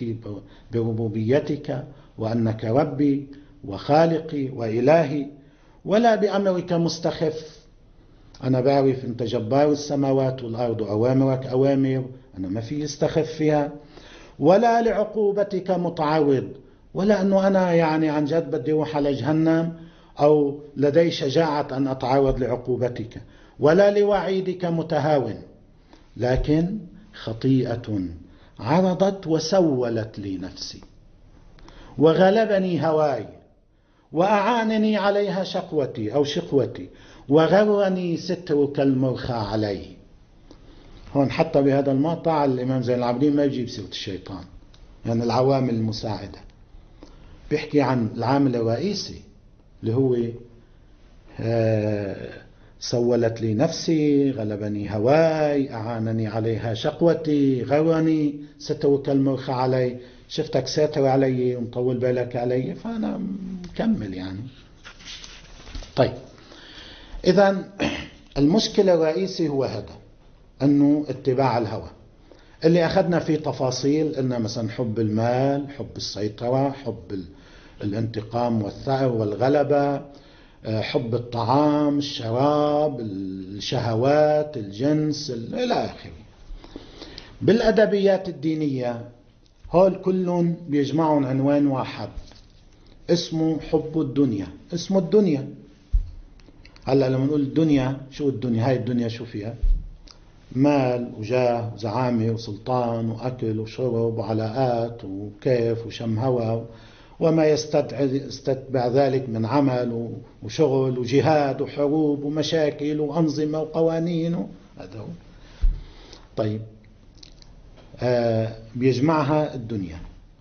بربوبيتك وأنك ربي وخالقي وإلهي، ولا بأمرك مستخف. أنا بعرف أنت جبار السماوات والأرض، أوامرك أوامر أنا ما في استخف فيها، ولا لعقوبتك متعرض، ولا أنه أنا يعني عن جد بدي أروح على جهنم أو لدي شجاعة أن أتعرض لعقوبتك، ولا لوعيدك متهاون. لكن خطيئة عرضت وسولت لي نفسي، وغلبني هواي، وأعانني عليها شقوتي أو شقوتي، وغرني سترك المرخى علي. هون حتى بهذا المقطع الإمام زين العابدين ما يجيب سيرة الشيطان، يعني العوامل المساعدة، بيحكي عن العامل الرئيسي اللي هو آه سولت لي نفسي، غلبني هواي، أعانني عليها شقوتي، غرني سترك المرخى علي. شفتك ساتر علي ومطول بالك علي، فأنا مكمل يعني. طيب، إذن المشكلة الرئيسي هو هذا، أنه اتباع الهوى اللي أخذنا فيه تفاصيل، إنه مثلا حب المال، حب السيطرة، حب الانتقام والثأر والغلبة، حب الطعام، الشراب، الشهوات، الجنس إلى آخره. بالأدبيات الدينية هول كلهم بيجمعون عنوان واحد اسمه حب الدنيا. اسمه الدنيا. هلأ لما نقول الدنيا، شو الدنيا؟ هاي الدنيا شو فيها؟ مال وجاه وزعامة وسلطان وأكل وشرب وعلاقات وكيف وشم هوا وما يستتبع ذلك من عمل وشغل وجهاد وحروب ومشاكل وأنظمة وقوانين. هذا هو. طيب، آه بيجمعها الدنيا.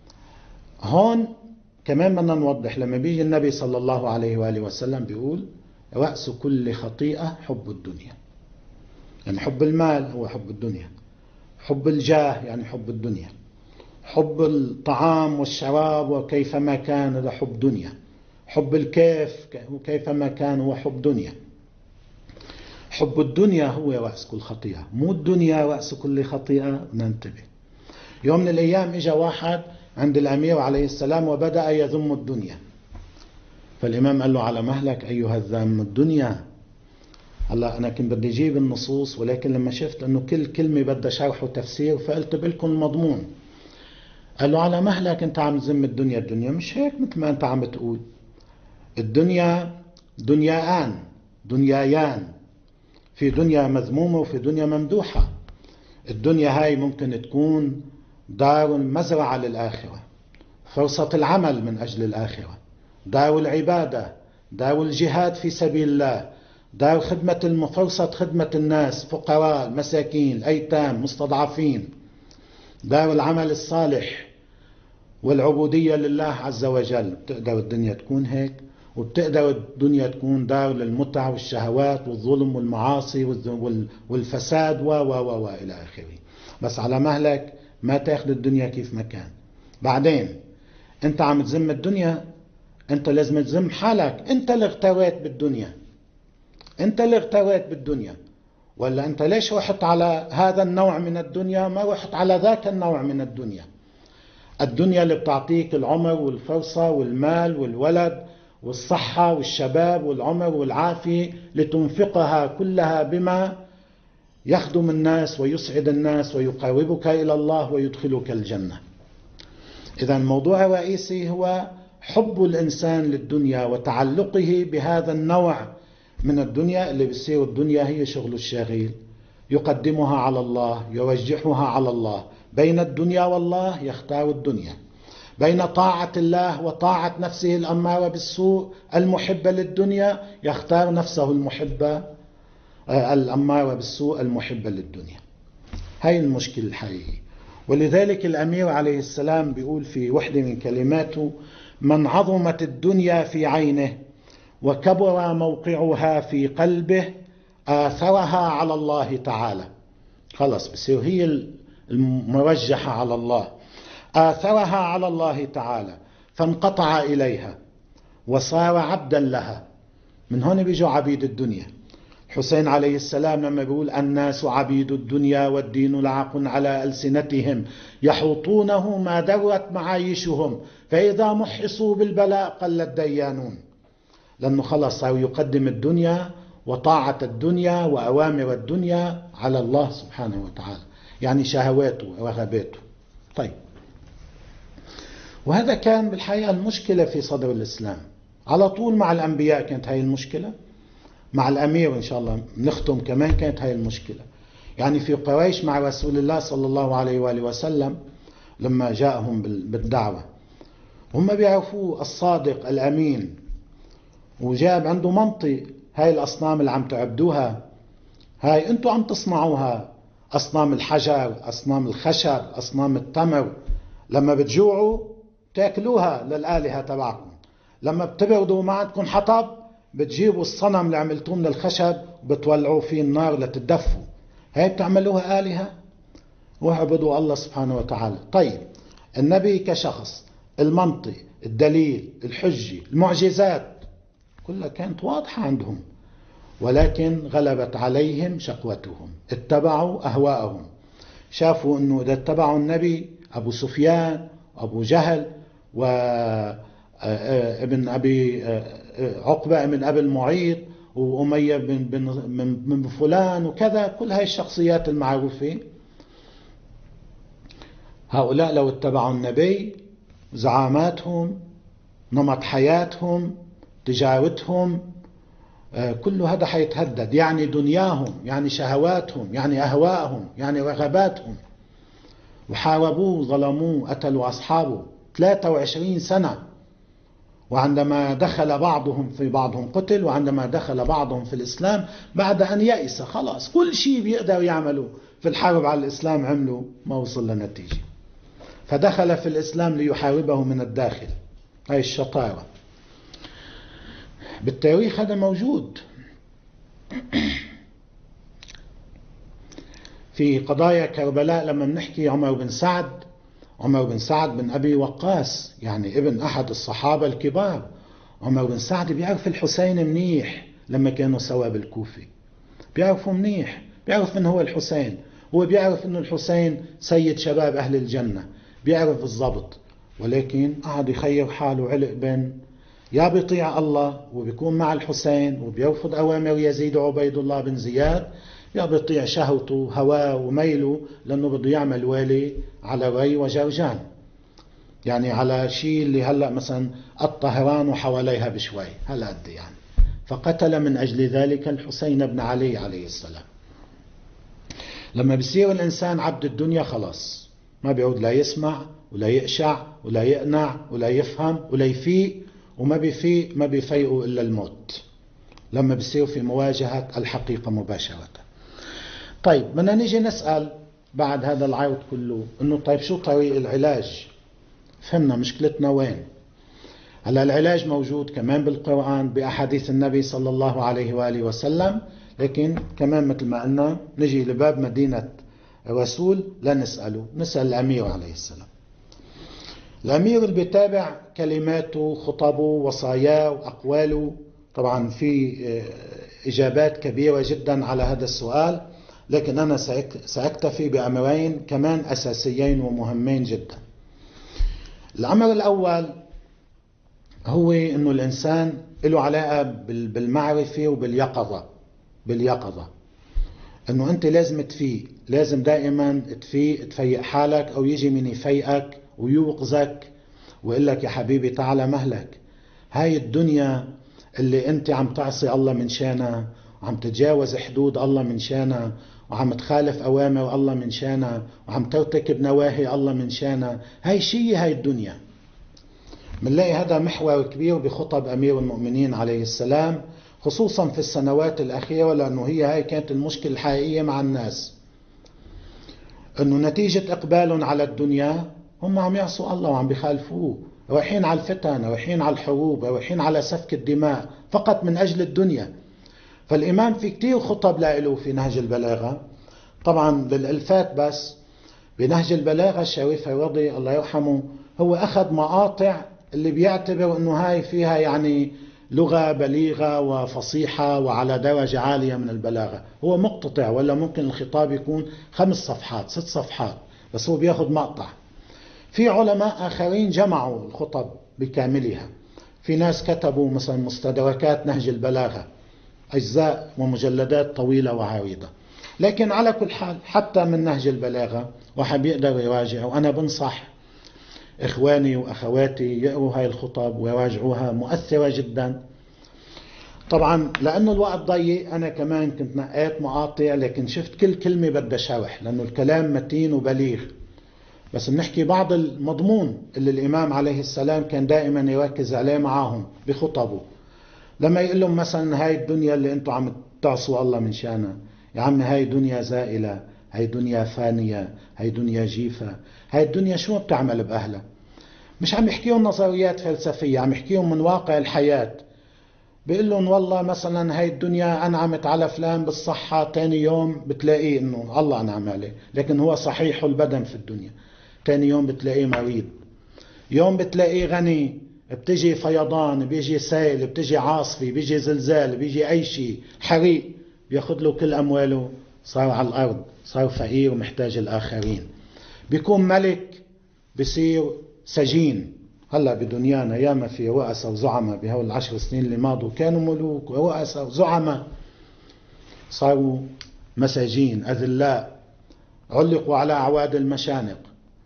هون كمان بدنا نوضح، لما بيجي النبي صلى الله عليه وآله وسلم بيقول رأس كل خطيئة حب الدنيا، يعني حب المال هو حب الدنيا، حب الجاه يعني حب الدنيا، حب الطعام والشراب وكيفما كان هذا حب دنيا، حب الكيف وكيفما كان هو حب دنيا. حب الدنيا هو رأس كل خطيئة، مو الدنيا رأس كل خطيئة. ننتبه. يوم من الأيام إجا واحد عند الأمير عليه السلام وبدأ يذم الدنيا، فالإمام قال له على مهلك أيها الذام الدنيا. هلا أنا كنت بدي أجيب النصوص، ولكن لما شفت أنه كل كلمة بدها شرح وتفسير فقلت بلكم المضمون. قال له على مهلك أنت عم تذم الدنيا. الدنيا مش هيك مثل ما أنت عم تقول. الدنيا دنياان، دنيايان، في دنيا مذمومة وفي دنيا ممدوحة. الدنيا هاي ممكن تكون دار مزرعة للآخرة، فرصة العمل من أجل الآخرة، دار العبادة، دار الجهاد في سبيل الله، دار خدمة الم- فرصة خدمة الناس، فقراء، مساكين، أيتام، مستضعفين، دار العمل الصالح والعبودية لله عز وجل. بتقدر الدنيا تكون هيك، وبتقدر الدنيا تكون دار للمتع والشهوات والظلم والمعاصي والفساد و و و و إلى آخره. بس على مهلك ما تاخذ الدنيا كيف ما كان. بعدين انت عم تذم الدنيا، انت لازم تذم حالك. انت اللي اغتويت بالدنيا، انت اللي اغتويت بالدنيا. ولا انت ليش رحت على هذا النوع من الدنيا ما رحت على ذاك النوع من الدنيا؟ الدنيا اللي بتعطيك العمر والفرصة والمال والولد والصحة والشباب والعمر والعافية لتنفقها كلها بما يخدم الناس ويسعد الناس ويقربك إلى الله ويدخلك الجنة. إذا الموضوع الرئيسي هو حب الإنسان للدنيا وتعلقه بهذا النوع من الدنيا، اللي بيصير الدنيا هي شغل الشاغل، يقدمها على الله، يوجهها على الله. بين الدنيا والله يختار الدنيا، بين طاعة الله وطاعة نفسه الأمارة بالسوء المحبة للدنيا يختار نفسه المحبة الأمارة بالسوء المحبة للدنيا. هاي المشكلة الحقيقية. ولذلك الأمير عليه السلام بيقول في وحدة من كلماته: من عظمت الدنيا في عينه وكبر موقعها في قلبه آثرها على الله تعالى. خلص بصير هي المرجحة على الله، آثرها على الله تعالى فانقطع إليها وصار عبدا لها. من هون بيجوا عبيد الدنيا. الحسين عليه السلام لما بيقول: الناس عبيد الدنيا والدين لعق على ألسنتهم يحوطونه ما درت معايشهم فإذا محصوا بالبلاء قل الديانون. لأنه خلص صار يقدم الدنيا وطاعة الدنيا وأوامر الدنيا على الله سبحانه وتعالى، يعني شهواته ورغباته. طيب، وهذا كان بالحقيقة المشكلة في صدر الإسلام. على طول مع الأنبياء كانت هاي المشكلة، مع الأمير إن شاء الله نختم كمان كانت هاي المشكلة. يعني في قريش مع رسول الله صلى الله عليه وآله وسلم لما جاءهم بالدعوة، هم بيعرفوه الصادق الأمين، وجاب عنده منطق: هاي الأصنام اللي عم تعبدوها هاي أنتوا عم تصنعوها، أصنام الحجر، أصنام الخشب، أصنام التمر، لما بتجوعوا تاكلوها للآلهة تبعكم، لما بتبردوا ما عندكم حطب بتجيبوا الصنم اللي عملتوه من الخشب وبتولعوا فيه النار لتدفوا. هاي بتعملوها آلهة؟ واعبدوا الله سبحانه وتعالى. طيب، النبي كشخص، المنطق، الدليل، الحجة، المعجزات كلها كانت واضحة عندهم، ولكن غلبت عليهم شقوتهم، اتبعوا أهواءهم. شافوا أنه إذا اتبعوا النبي أبو سفيان، أبو جهل، وابن أبي عقبة من أبي المعيط، وأمية بن, بن, من فلان وكذا، كل هاي الشخصيات المعروفة، هؤلاء لو اتبعوا النبي زعاماتهم، نمط حياتهم، تجارتهم، كل هذا حيتهدد. يعني دنياهم، يعني شهواتهم، يعني أهواءهم، يعني رغباتهم. وحاربوه، ظلموه، قتلوا أصحابه ثلاثة وعشرين سنة. وعندما دخل بعضهم في بعضهم قتل، وعندما دخل بعضهم في الإسلام بعد أن يأس خلاص كل شيء بيقدر يعملوا في الحرب على الإسلام عملوا، ما وصل لنتيجة. فدخل في الإسلام ليحاربه من الداخل. هاي الشطارة. بالتاريخ هذا موجود في قضايا كربلاء. لما بنحكي عمر بن سعد، عمر بن سعد بن أبي وقاص، يعني ابن أحد الصحابة الكبار. عمر بن سعد بيعرف الحسين منيح، لما كانوا سوا بالكوفة بيعرفوا منيح، بيعرف من هو الحسين، هو بيعرف أنه الحسين سيد شباب أهل الجنة، بيعرف بالضبط. ولكن قعد يخير حاله علق بين يا بيطيع الله وبيكون مع الحسين وبيرفض أوامر يزيد عبيد الله بن زياد، يا بيطيع شهوته هواه وميله لأنه بده يعمل والي على ري وجرجان، يعني على شيء اللي هلأ مثلا الطهران وحواليها بشوي، هلا قد يعني فقتل من أجل ذلك الحسين بن علي عليه السلام. لما بيصير الإنسان عبد الدنيا خلاص ما بيعود لا يسمع ولا يقشع ولا يقنع ولا يفهم ولا يفيق، وما بيفيق ما بيفيقه إلا الموت لما بيصير في مواجهة الحقيقة مباشرة. طيب بدنا نيجي نسأل بعد هذا العرض كله إنه طيب شو طريق العلاج؟ فهمنا مشكلتنا وين؟ هلا العلاج موجود كمان بالقرآن بأحاديث النبي صلى الله عليه وآله وسلم، لكن كمان مثل ما قلنا نجي لباب مدينة الرسول لا نسأله، نسأل الأمير عليه السلام. الأمير اللي بيتابع كلماته خطبه وصاياه وأقواله. طبعا في إجابات كبيرة جدا على هذا السؤال، لكن أنا سأكتفي بأمرين كمان أساسيين ومهمين جدا. الأمر الأول هو أنه الإنسان له علاقة بالمعرفة وباليقظة. باليقظة أنه أنت لازم تفيق، لازم دائما تفيق تفيق حالك، أو يجي من يفيقك ويوقظك ويقول لك يا حبيبي تعال مهلك. هاي الدنيا اللي أنت عم تعصي الله من شانها، وعم تتجاوز حدود الله من شانها، وعم تخالف أوامر الله من شانها، وعم ترتكب نواهي الله من شانها، هاي شيء هاي الدنيا. منلاقي هذا محور كبير بخطب أمير المؤمنين عليه السلام، خصوصا في السنوات الأخيرة، لأنه هي هاي كانت المشكلة الحقيقية مع الناس، أنه نتيجة إقبال على الدنيا هم عم يعصوا الله وعم بيخالفوه، رايحين على الفتن، رايحين على الحروب، رايحين على سفك الدماء فقط من أجل الدنيا. فالإمام في كتير خطب له في نهج البلاغة. طبعا للألفات بس بنهج البلاغة الشريف الرضي الله يرحمه هو أخذ مقاطع اللي بيعتبر أنه هاي فيها يعني لغة بليغة وفصيحة وعلى درجة عالية من البلاغة. هو مقتطع، ولا ممكن الخطاب يكون خمس صفحات ست صفحات، بس هو بياخد مقطع. في علماء آخرين جمعوا الخطب بكاملها، في ناس كتبوا مثلا مستدركات نهج البلاغة، أجزاء ومجلدات طويلة وعريضة. لكن على كل حال حتى من نهج البلاغة واحد يقدر يراجع، وأنا بنصح إخواني وأخواتي يقروا هاي الخطب ويراجعوها، مؤثرة جدا. طبعا لأنه الوقت ضيق أنا كمان كنت نقيت مقاطع، لكن شفت كل كلمة بدها شرح لأنه الكلام متين وبليغ، بس بنحكي بعض المضمون اللي الإمام عليه السلام كان دائما يركز عليه معاهم بخطبه. لما يقول لهم مثلا هاي الدنيا اللي انتم عم تعصوا الله من شانها، يا عم هاي دنيا زائلة، هاي دنيا فانية، هاي دنيا جيفة، هاي الدنيا شو بتعمل بأهلها؟ مش عم يحكيهم نظريات فلسفية، عم يحكيهم من واقع الحياة. بيقول لهم والله مثلا هاي الدنيا أنعمت على فلان بالصحة، تاني يوم بتلاقيه إنه الله أنعم عليه لكن هو صحيح البدن في الدنيا، تاني يوم بتلاقيه مريض، يوم بتلاقيه غني بتجي فيضان، بيجي سيل، بتجي عاصفة، بيجي زلزال، بيجي أي شيء حريق، بياخد له كل أمواله، صار على الأرض، صار فقير ومحتاج الآخرين. بيكون ملك بيصير سجين. هلا بدنيانا ياما في رؤساء وزعماء بهول العشر سنين اللي ماضوا كانوا ملوك ورؤساء وزعماء صاروا مساجين أذلاء، علقوا على أعواد المشانق.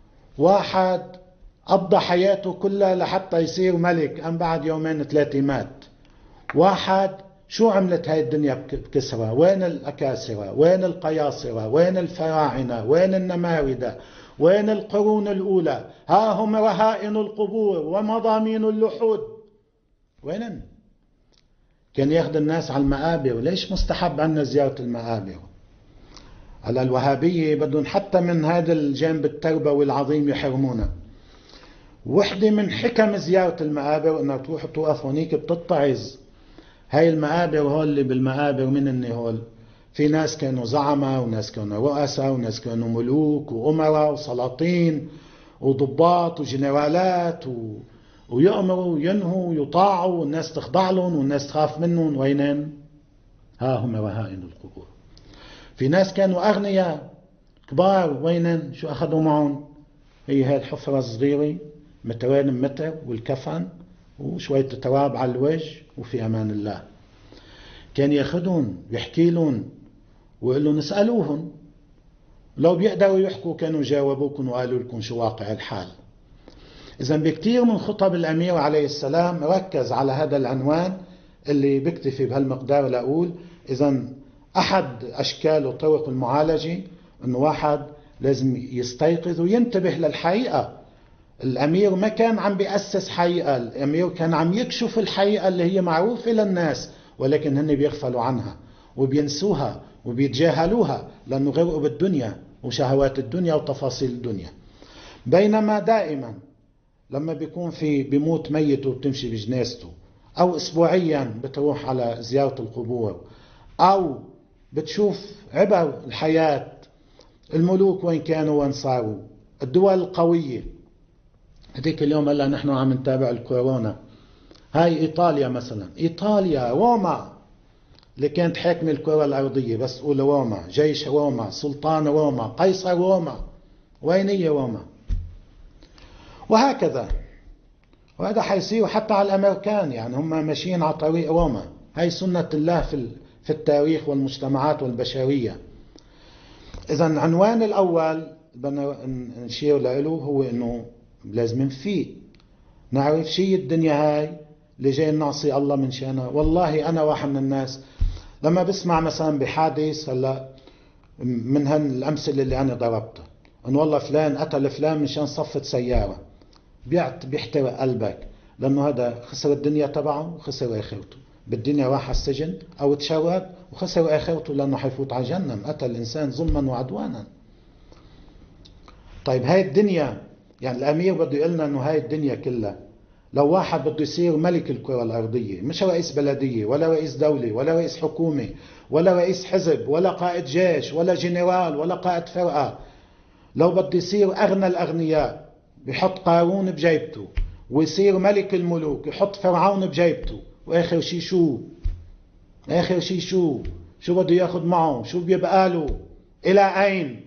واحد قضى حياته كلها لحتى يصير ملك، أم بعد يومين ثلاثة مات. واحد شو عملت هاي الدنيا بكسرة؟ وين الأكاسرة؟ وين القياصرة؟ وين الفراعنة؟ وين النماردة؟ وين القرون الأولى؟ ها هم رهائن القبور ومضامين اللحود. وين؟ كان ياخذ الناس على المقابر. ليش مستحب عنا زيارة المقابر؟ على الوهابية بدهم حتى من هذا الجانب التربوي العظيم يحرمونا. وحدة من حكم زيارة المقابر انها تروح توقف هونيك بتتعظ. هاي المقابر هول اللي بالمقابر من اني هول في ناس كانوا زعماء، وناس كانوا رؤساء، وناس كانوا ملوك وأمراء وسلاطين وضباط وجنرالات و... ويأمروا وينهوا ويطاعوا، والناس تخضع لهم والناس تخاف منهم. وينين؟ ها هم رهائن القبور. في ناس كانوا أغنياء كبار، وينن؟ شو أخذوا معهم؟ هي هاي الحفرة الصغيرة مترين متر والكفن وشوية تراب على الوجه وفي أمان الله. كان ياخذون يحكي لهم ويقول لهم اسألوهم، لو بيقدروا يحكوا كانوا جاوبوكم وقالوا لكم شو واقع الحال. إذن بكتير من خطب الأمير عليه السلام ركز على هذا العنوان، اللي بيكتفي بهالمقدار لأقول إذا أحد أشكال وطرق المعالجة أنه واحد لازم يستيقظ وينتبه للحقيقة. الأمير ما كان عم بيأسس حقيقة، الأمير كان عم يكشف الحقيقة اللي هي معروفة للناس، ولكن هن بيغفلوا عنها وبينسوها وبيتجاهلوها لأنه غرقوا بالدنيا وشهوات الدنيا وتفاصيل الدنيا. بينما دائما لما بيكون في بيموت ميت وبتمشي بجنازته، أو أسبوعيا بتروح على زيارة القبور، أو بتشوف عبر الحياة، الملوك وين كانوا وين صاروا، الدول القوية. هذيك اليوم هلا نحن عم نتابع الكورونا، هاي إيطاليا مثلا، إيطاليا روما اللي كانت حاكمة الكرة الأرضية، بس قول روما، جيش روما، سلطان روما، قيصر روما، وين هي روما؟ وهكذا. وهذا حيصير حتى على الأمريكان، يعني هم ماشيين على طريق روما. هاي سنة الله في في التاريخ والمجتمعات والبشرية. إذا العنوان الأول بدنا نشير له هو إنه لازم نفيق، نعرف شيء الدنيا هاي اللي جاي نعصي الله من شانها. والله أنا واحد من الناس لما بسمع مثلا بحادث هلا من هالأمثلة اللي أنا ضربتها، إنه والله فلان قتل فلان من شان صفت سيارة، بيحترق قلبك، لأنه هذا خسر الدنيا تبعه وخسر آخرته. بالدنيا راح السجن أو تشرد وخسر آخرته لأنه حيفوت على جهنم، قتل الإنسان ظلما وعدوانا. طيب هاي الدنيا، يعني الأمير بده يقولنا أنه هاي الدنيا كلها لو واحد بده يصير ملك الكرة الأرضية، مش رئيس بلدية ولا رئيس دولة ولا رئيس حكومة ولا رئيس حزب ولا قائد جيش ولا جنرال ولا قائد فرقة، لو بده يصير أغنى الأغنياء بيحط قارون بجيبته، ويصير ملك الملوك يحط فرعون بجيبته، وآخر شي شو؟ آخر شي شو؟ شو بده ياخد معه؟ شو بيبقى له؟ إلى أين؟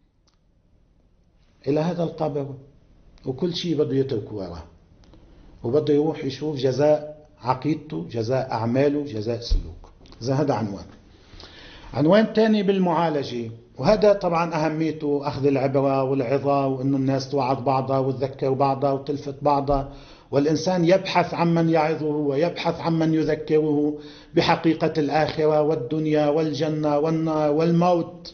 إلى هذا القبر، وكل شي بده يترك وراه، وبده يروح يشوف جزاء عقيدته، جزاء أعماله، جزاء سلوكه. إذا هذا عنوان. عنوان تاني بالمعالجة، وهذا طبعا أهميته أخذ العبرة والعظة، وأنه الناس توعظ بعضها وتذكر بعضها وتلفت بعضها، والإنسان يبحث عمن يعظه ويبحث عمن يذكره بحقيقة الآخرة والدنيا والجنة والنار والموت.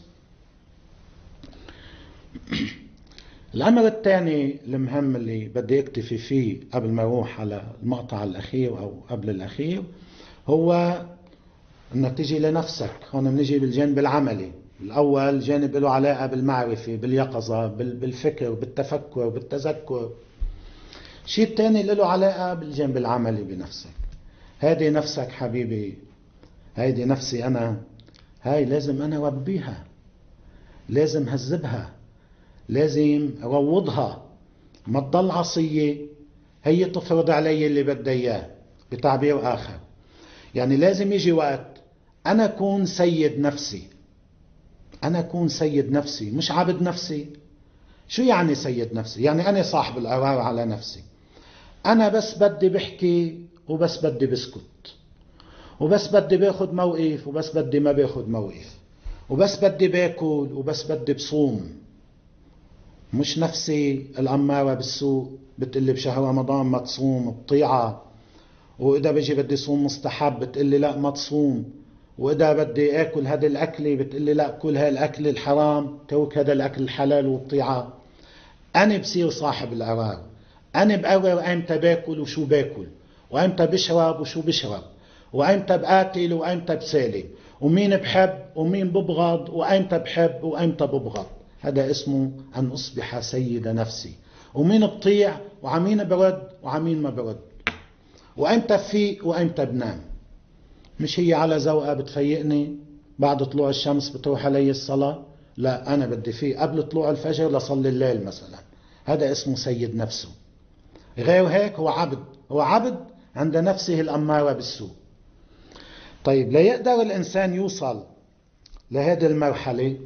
الأمر الثاني المهم اللي بدي اكتفي فيه قبل ما اروح على المقطع الأخير أو قبل الأخير، هو أنك تجي لنفسك. هون بنجي بالجانب العملي. الأول جانب له علاقة بالمعرفة، باليقظة، بالفكر، بالتفكر، بالتذكر. الشيء الثاني له علاقة بالجانب العملي بنفسك. هذه نفسك حبيبي، هذه نفسي أنا، هاي لازم أنا ربيها، لازم هذبها، لازم روضها، ما تضل عصية هي تفرض علي اللي بدي اياه. بتعبير آخر، يعني لازم يجي وقت أنا أكون سيد نفسي، أنا أكون سيد نفسي مش عبد نفسي. شو يعني سيد نفسي؟ يعني أنا صاحب القرار على نفسي. أنا بس بدي بحكي وبس بدي بسكت، وبس بدي باخد موقف وبس بدي ما باخد موقف، وبس بدي باكل وبس بدي بصوم. مش نفسي الأمارة بالسوء بتقلي بشهر رمضان ما تصوم بطيعة، وإذا بيجي بدي صوم مستحب بتقلي لا ما تصوم، وإذا بدي آكل هذا الأكل بتقلي لا كل هذا الأكل الحرام، ترك هذا الأكل الحلال والطيعة. أنا بصير صاحب القرار، أنا بقرر أيمتى باكل وشو باكل، وأيمتى بشرب وشو بشرب، وأيمتى بقاتل وأيمتى بسالم، ومين بحب ومين ببغض، وأيمتى بحب وأيمتى ببغض. هذا اسمه أن أصبح سيد نفسي. ومين بطيع وعمين برد وعمين ما برد، وأيمتى بفيق وأيمتى بنام. مش هي على ذوقها بتفيقني بعد طلوع الشمس بتروح علي الصلاة، لا أنا بدي فيه قبل طلوع الفجر لصلي الليل مثلا. هذا اسمه سيد نفسه. غير هيك هو عبد، هو عبد عند نفسه الأمارة بالسوء. طيب ليقدر الإنسان يوصل لهذه المرحلة،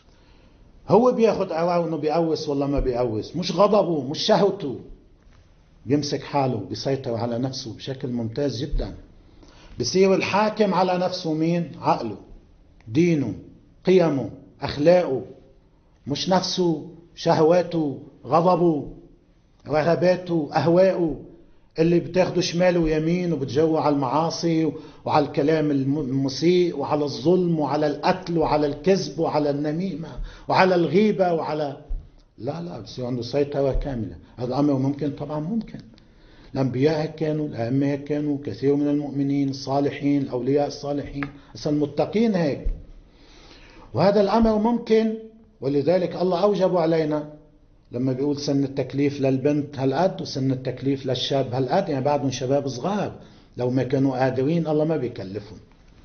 هو بياخد قرار انه بيقوس ولا ما بيقوس، مش غضبه مش شهوته، بيمسك حاله، بيسيطر على نفسه بشكل ممتاز جدا. بصير الحاكم على نفسه مين؟ عقله، دينه، قيمه، أخلاقه، مش نفسه، شهواته، غضبه، رغباته، أهواءه. اللي بتاخده شمال ويمين وبتجوع على المعاصي وعلى الكلام المسيء وعلى الظلم وعلى القتل وعلى الكذب وعلى النميمة وعلى الغيبة وعلى لا لا بصير عنده سيطرة كاملة. هذا الأمر ممكن؟ طبعا ممكن. الأنبياء كانوا، الأئمة كانوا، كثير من المؤمنين الصالحين، الأولياء الصالحين، أصلا المتقين هيك. وهذا الأمر ممكن، ولذلك الله أوجب علينا لما بيقول سن التكليف للبنت هالقد وسن التكليف للشاب هالقد، يعني بعدهم شباب صغار، لو ما كانوا قادرين الله ما بيكلفهم.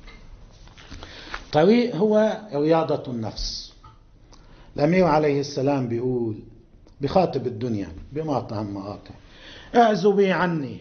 طريق هو رياضة النفس. الأمير عليه السلام بيقول بخاطب الدنيا بمقاطع المقاطع: اعزبي عني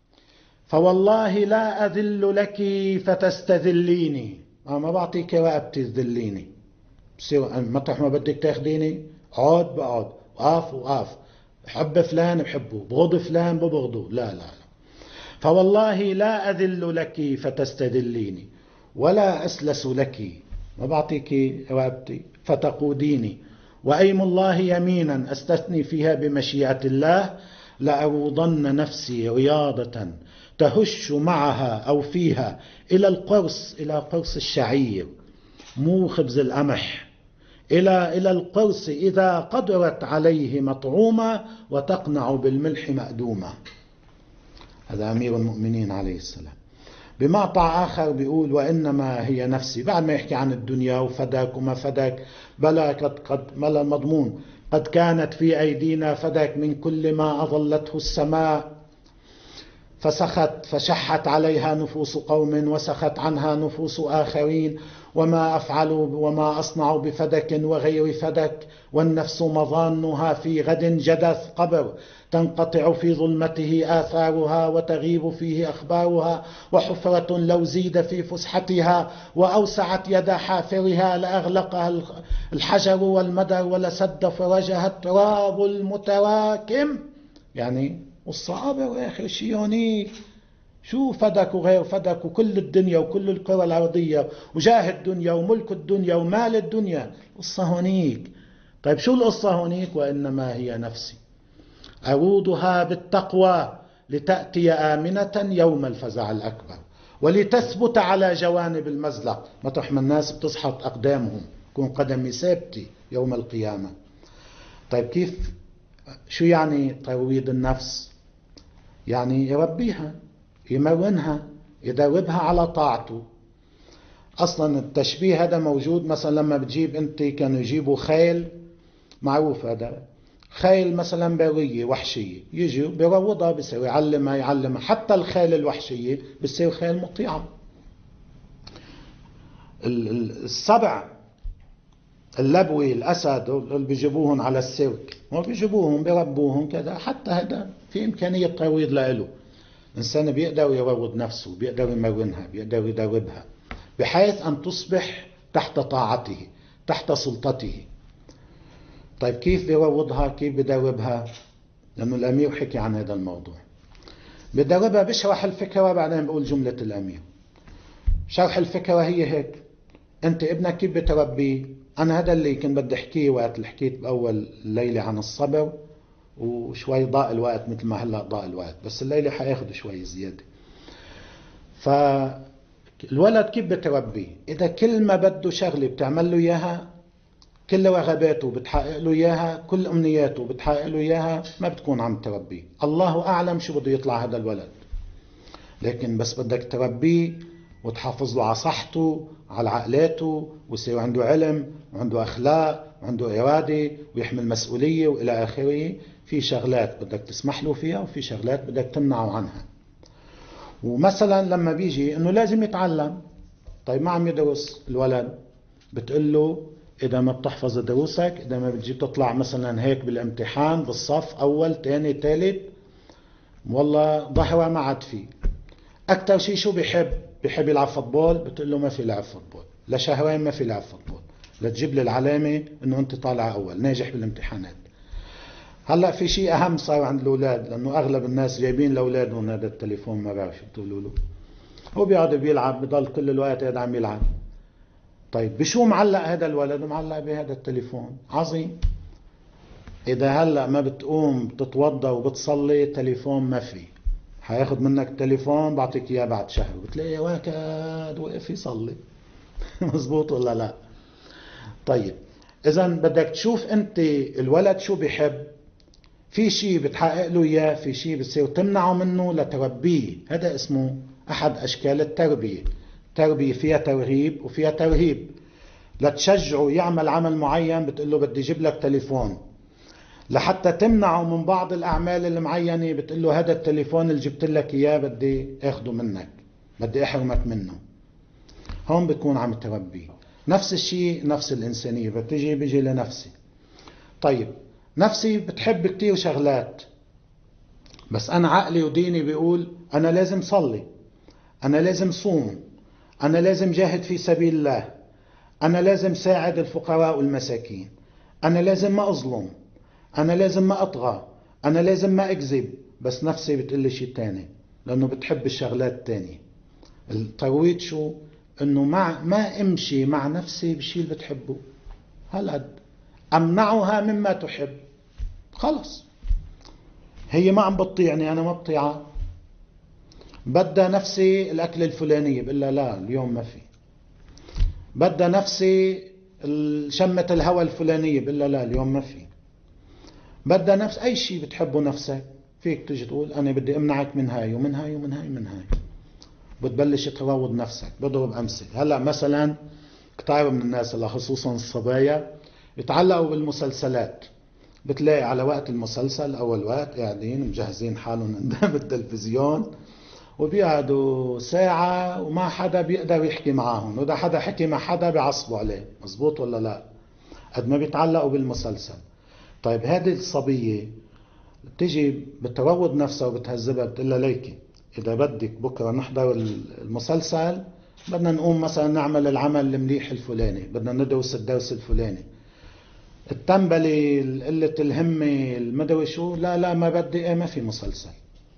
فوالله لا أذل لك فتستذليني. ما بعطيك رقبتي تذليني، بصير مطرح ما بدك تاخديني عود بقعد، وقاف وقاف، بحب فلان بحبه، بغض فلان ببغضه، لا لا لا. فوالله لا أذل لك فتستذليني ولا أسلس لك، ما بعطيك رقبتي فتقوديني. وأيم الله يمينا أستثني فيها بمشيئة الله لأروضن نفسي رياضة تهش معها أو فيها إلى القرص، إلى قرص الشعير مو خبز القمح، إلى إلى القرص إذا قدرت عليه مطعومة وتقنع بالملح مأدومة. هذا أمير المؤمنين عليه السلام. بمقطع آخر بيقول: وإنما هي نفسي، بعد ما يحكي عن الدنيا وفدك وما فدك، بلا قد قد ملا المضمون قد كانت في أيدينا فدك من كل ما أظلته السماء فسخت فشحت عليها نفوس قوم وسخت عنها نفوس آخرين، وما أفعل وما أصنع بفدك وغير فدك، والنفس مظانها في غد جدث قبر، تنقطع في ظلمته آثارها وتغيب فيه أخبارها، وحفرة لو زيد في فسحتها وأوسعت يد حافرها لأغلقها الحجر والمدر ولسد فرجها التراب المتراكم. يعني والصابر آخر شيء هونيك، شو فدك وغير فدك وكل الدنيا وكل الكرة الأرضية وجاه الدنيا وملك الدنيا ومال الدنيا، القصة هونيك. طيب شو القصة هونيك؟ وإنما هي نفسي أروضها بالتقوى لتأتي آمنة يوم الفزع الأكبر، ولتثبت على جوانب المزلق، مطرح ما الناس بتصحط أقدامهم كون قدمي ثابتة يوم القيامة. طيب كيف؟ شو يعني ترويض النفس؟ يعني يربيها، يمرنها، يدربها على طاعته. أصلا التشبيه هذا موجود مثلا لما بتجيب أنت، كانوا يجيبوا خيل، معروف هذا، خيل مثلا برية وحشية، يجي بيروضها، بيصير يعلمها يعلمها، حتى الخيل الوحشية بيصير خيل مطيعة. السبع اللبوي الأسد اللي بيجيبوهم على السيرك، ما بيجيبوهم بيربوهم كذا، حتى هذا في إمكانية ترويض له. الإنسان بيقدر يروض نفسه، بيقدر يمرنها، بيقدر يدربها بحيث أن تصبح تحت طاعته، تحت سلطته. طيب كيف بيروضها؟ كيف بيدربها؟ لأنه الأمير حكي عن هذا الموضوع. بيدربها، بيشرح الفكرة بعدين بقول جملة الأمير. شرح الفكرة هي هيك: أنت ابنك كيف بتربيه؟ أنا هذا اللي كنت بدي أحكيه وقت اللي حكيت بأول الليلة عن الصبر، وشوي ضاء الوقت مثل ما هلأ ضاء الوقت، بس الليلة حياخد شوي زيادة. فالولد كيف بتربيه؟ إذا كل ما بده شغلة بتعمل له إياها، كل رغباته بتحقق له إياها، كل أمنياته بتحقق له إياها، ما بتكون عم تربيه. الله أعلم شو بده يطلع هذا الولد، لكن بس بدك تربيه وتحافظ له على صحته، على عقلاته، ويصير عنده علم وعنده أخلاق وعنده إرادة ويحمل مسؤولية وإلى آخره. في شغلات بدك تسمح له فيها وفي شغلات بدك تمنعه عنها. ومثلا لما بيجي إنه لازم يتعلم، طيب ما عم يدرس الولد، بتقول له إذا ما بتحفظ دروسك، إذا ما بتجي تطلع مثلا هيك بالامتحان بالصف أول تاني تالت، والله ظهره ما عاد فيه. أكتر شيء شو بيحب؟ بيحب يلعب فوتبول، بتقول له ما في لعب فوتبول، لشهرين ما في لعب فوتبول، لتجيب لي العلامة إنه أنت طالع أول ناجح بالامتحانات. هلأ في شيء أهم صار عند الأولاد، لأنه أغلب الناس جايبين لأولادهم هذا التليفون، ما بعرف شو بتقولوا له، هو بيقعد بيلعب، بضل كل الوقت قاعد عم يلعب. طيب بشو معلق هذا الولد؟ معلق بهذا التليفون. عظيم. إذا هلأ ما بتقوم بتتوضى وبتصلي، تليفون ما في، حياخد منك التليفون بعطيك اياه بعد شهر، بتلاقي واكد وقف يصلي. مزبوط ولا لا؟ طيب اذا بدك تشوف انت الولد شو بيحب، في شيء بتحقق له اياه، في شيء بتصير تمنعه منه لتربيه. هذا اسمه احد اشكال التربيه. التربيه فيها ترغيب وفيها ترهيب. لتشجعه يعمل عمل معين بتقول له بدي اجيب لك تليفون، لحتى تمنعه من بعض الاعمال المعينه بتقول له هذا التليفون اللي جبت لك اياه بدي اخده منك، بدي احرمك منه. هون بتكون عم تربيه. نفس الشيء نفس الانسانيه، بتجي بيجي لنفسي. طيب نفسي بتحب كتير شغلات، بس انا عقلي وديني بيقول انا لازم صلي، انا لازم صوم، انا لازم جاهد في سبيل الله، انا لازم ساعد الفقراء والمساكين، انا لازم ما اظلم، انا لازم ما اطغى، انا لازم ما اكذب. بس نفسي بتقلي شيء تاني، لانه بتحب الشغلات التانية. الترويض شو؟ انه مع ما امشي مع نفسي بالشيء اللي بتحبه، هالقد امنعها مما تحب. خلص هي ما عم بتطيعني، انا ما بطيعها. بدها نفسي الاكل الفلاني، بقول لها لا اليوم ما في. بدها نفسي شمة الهواء الفلانية، بقول لها لا اليوم ما في. بدها نفس اي شيء بتحبه نفسك، فيك تيجي تقول انا بدي امنعك من هاي ومن هاي ومن هاي ومن هاي. بتبلش تروض نفسك. بضرب امثله. هلا مثلا كتير من الناس هلا خصوصا الصبايا يتعلقوا بالمسلسلات. بتلاقي على وقت المسلسل اول وقت قاعدين مجهزين حالهم قدام التلفزيون، وبيقعدوا ساعة وما حدا بيقدر يحكي معاهم، وإذا حدا حكي مع حدا بيعصبوا عليه. مزبوط ولا لا؟ قد ما بيتعلقوا بالمسلسل. طيب هذه الصبية بتيجي بتروض نفسها وبتهذبها، بتقول لها ليكي إذا بدك بكرة نحضر المسلسل بدنا نقوم مثلا نعمل العمل المليح الفلاني، بدنا ندرس الدرس الفلاني. التنبلي قلة الهمة المدري شو، لا لا ما بدي، ايه ما في مسلسل.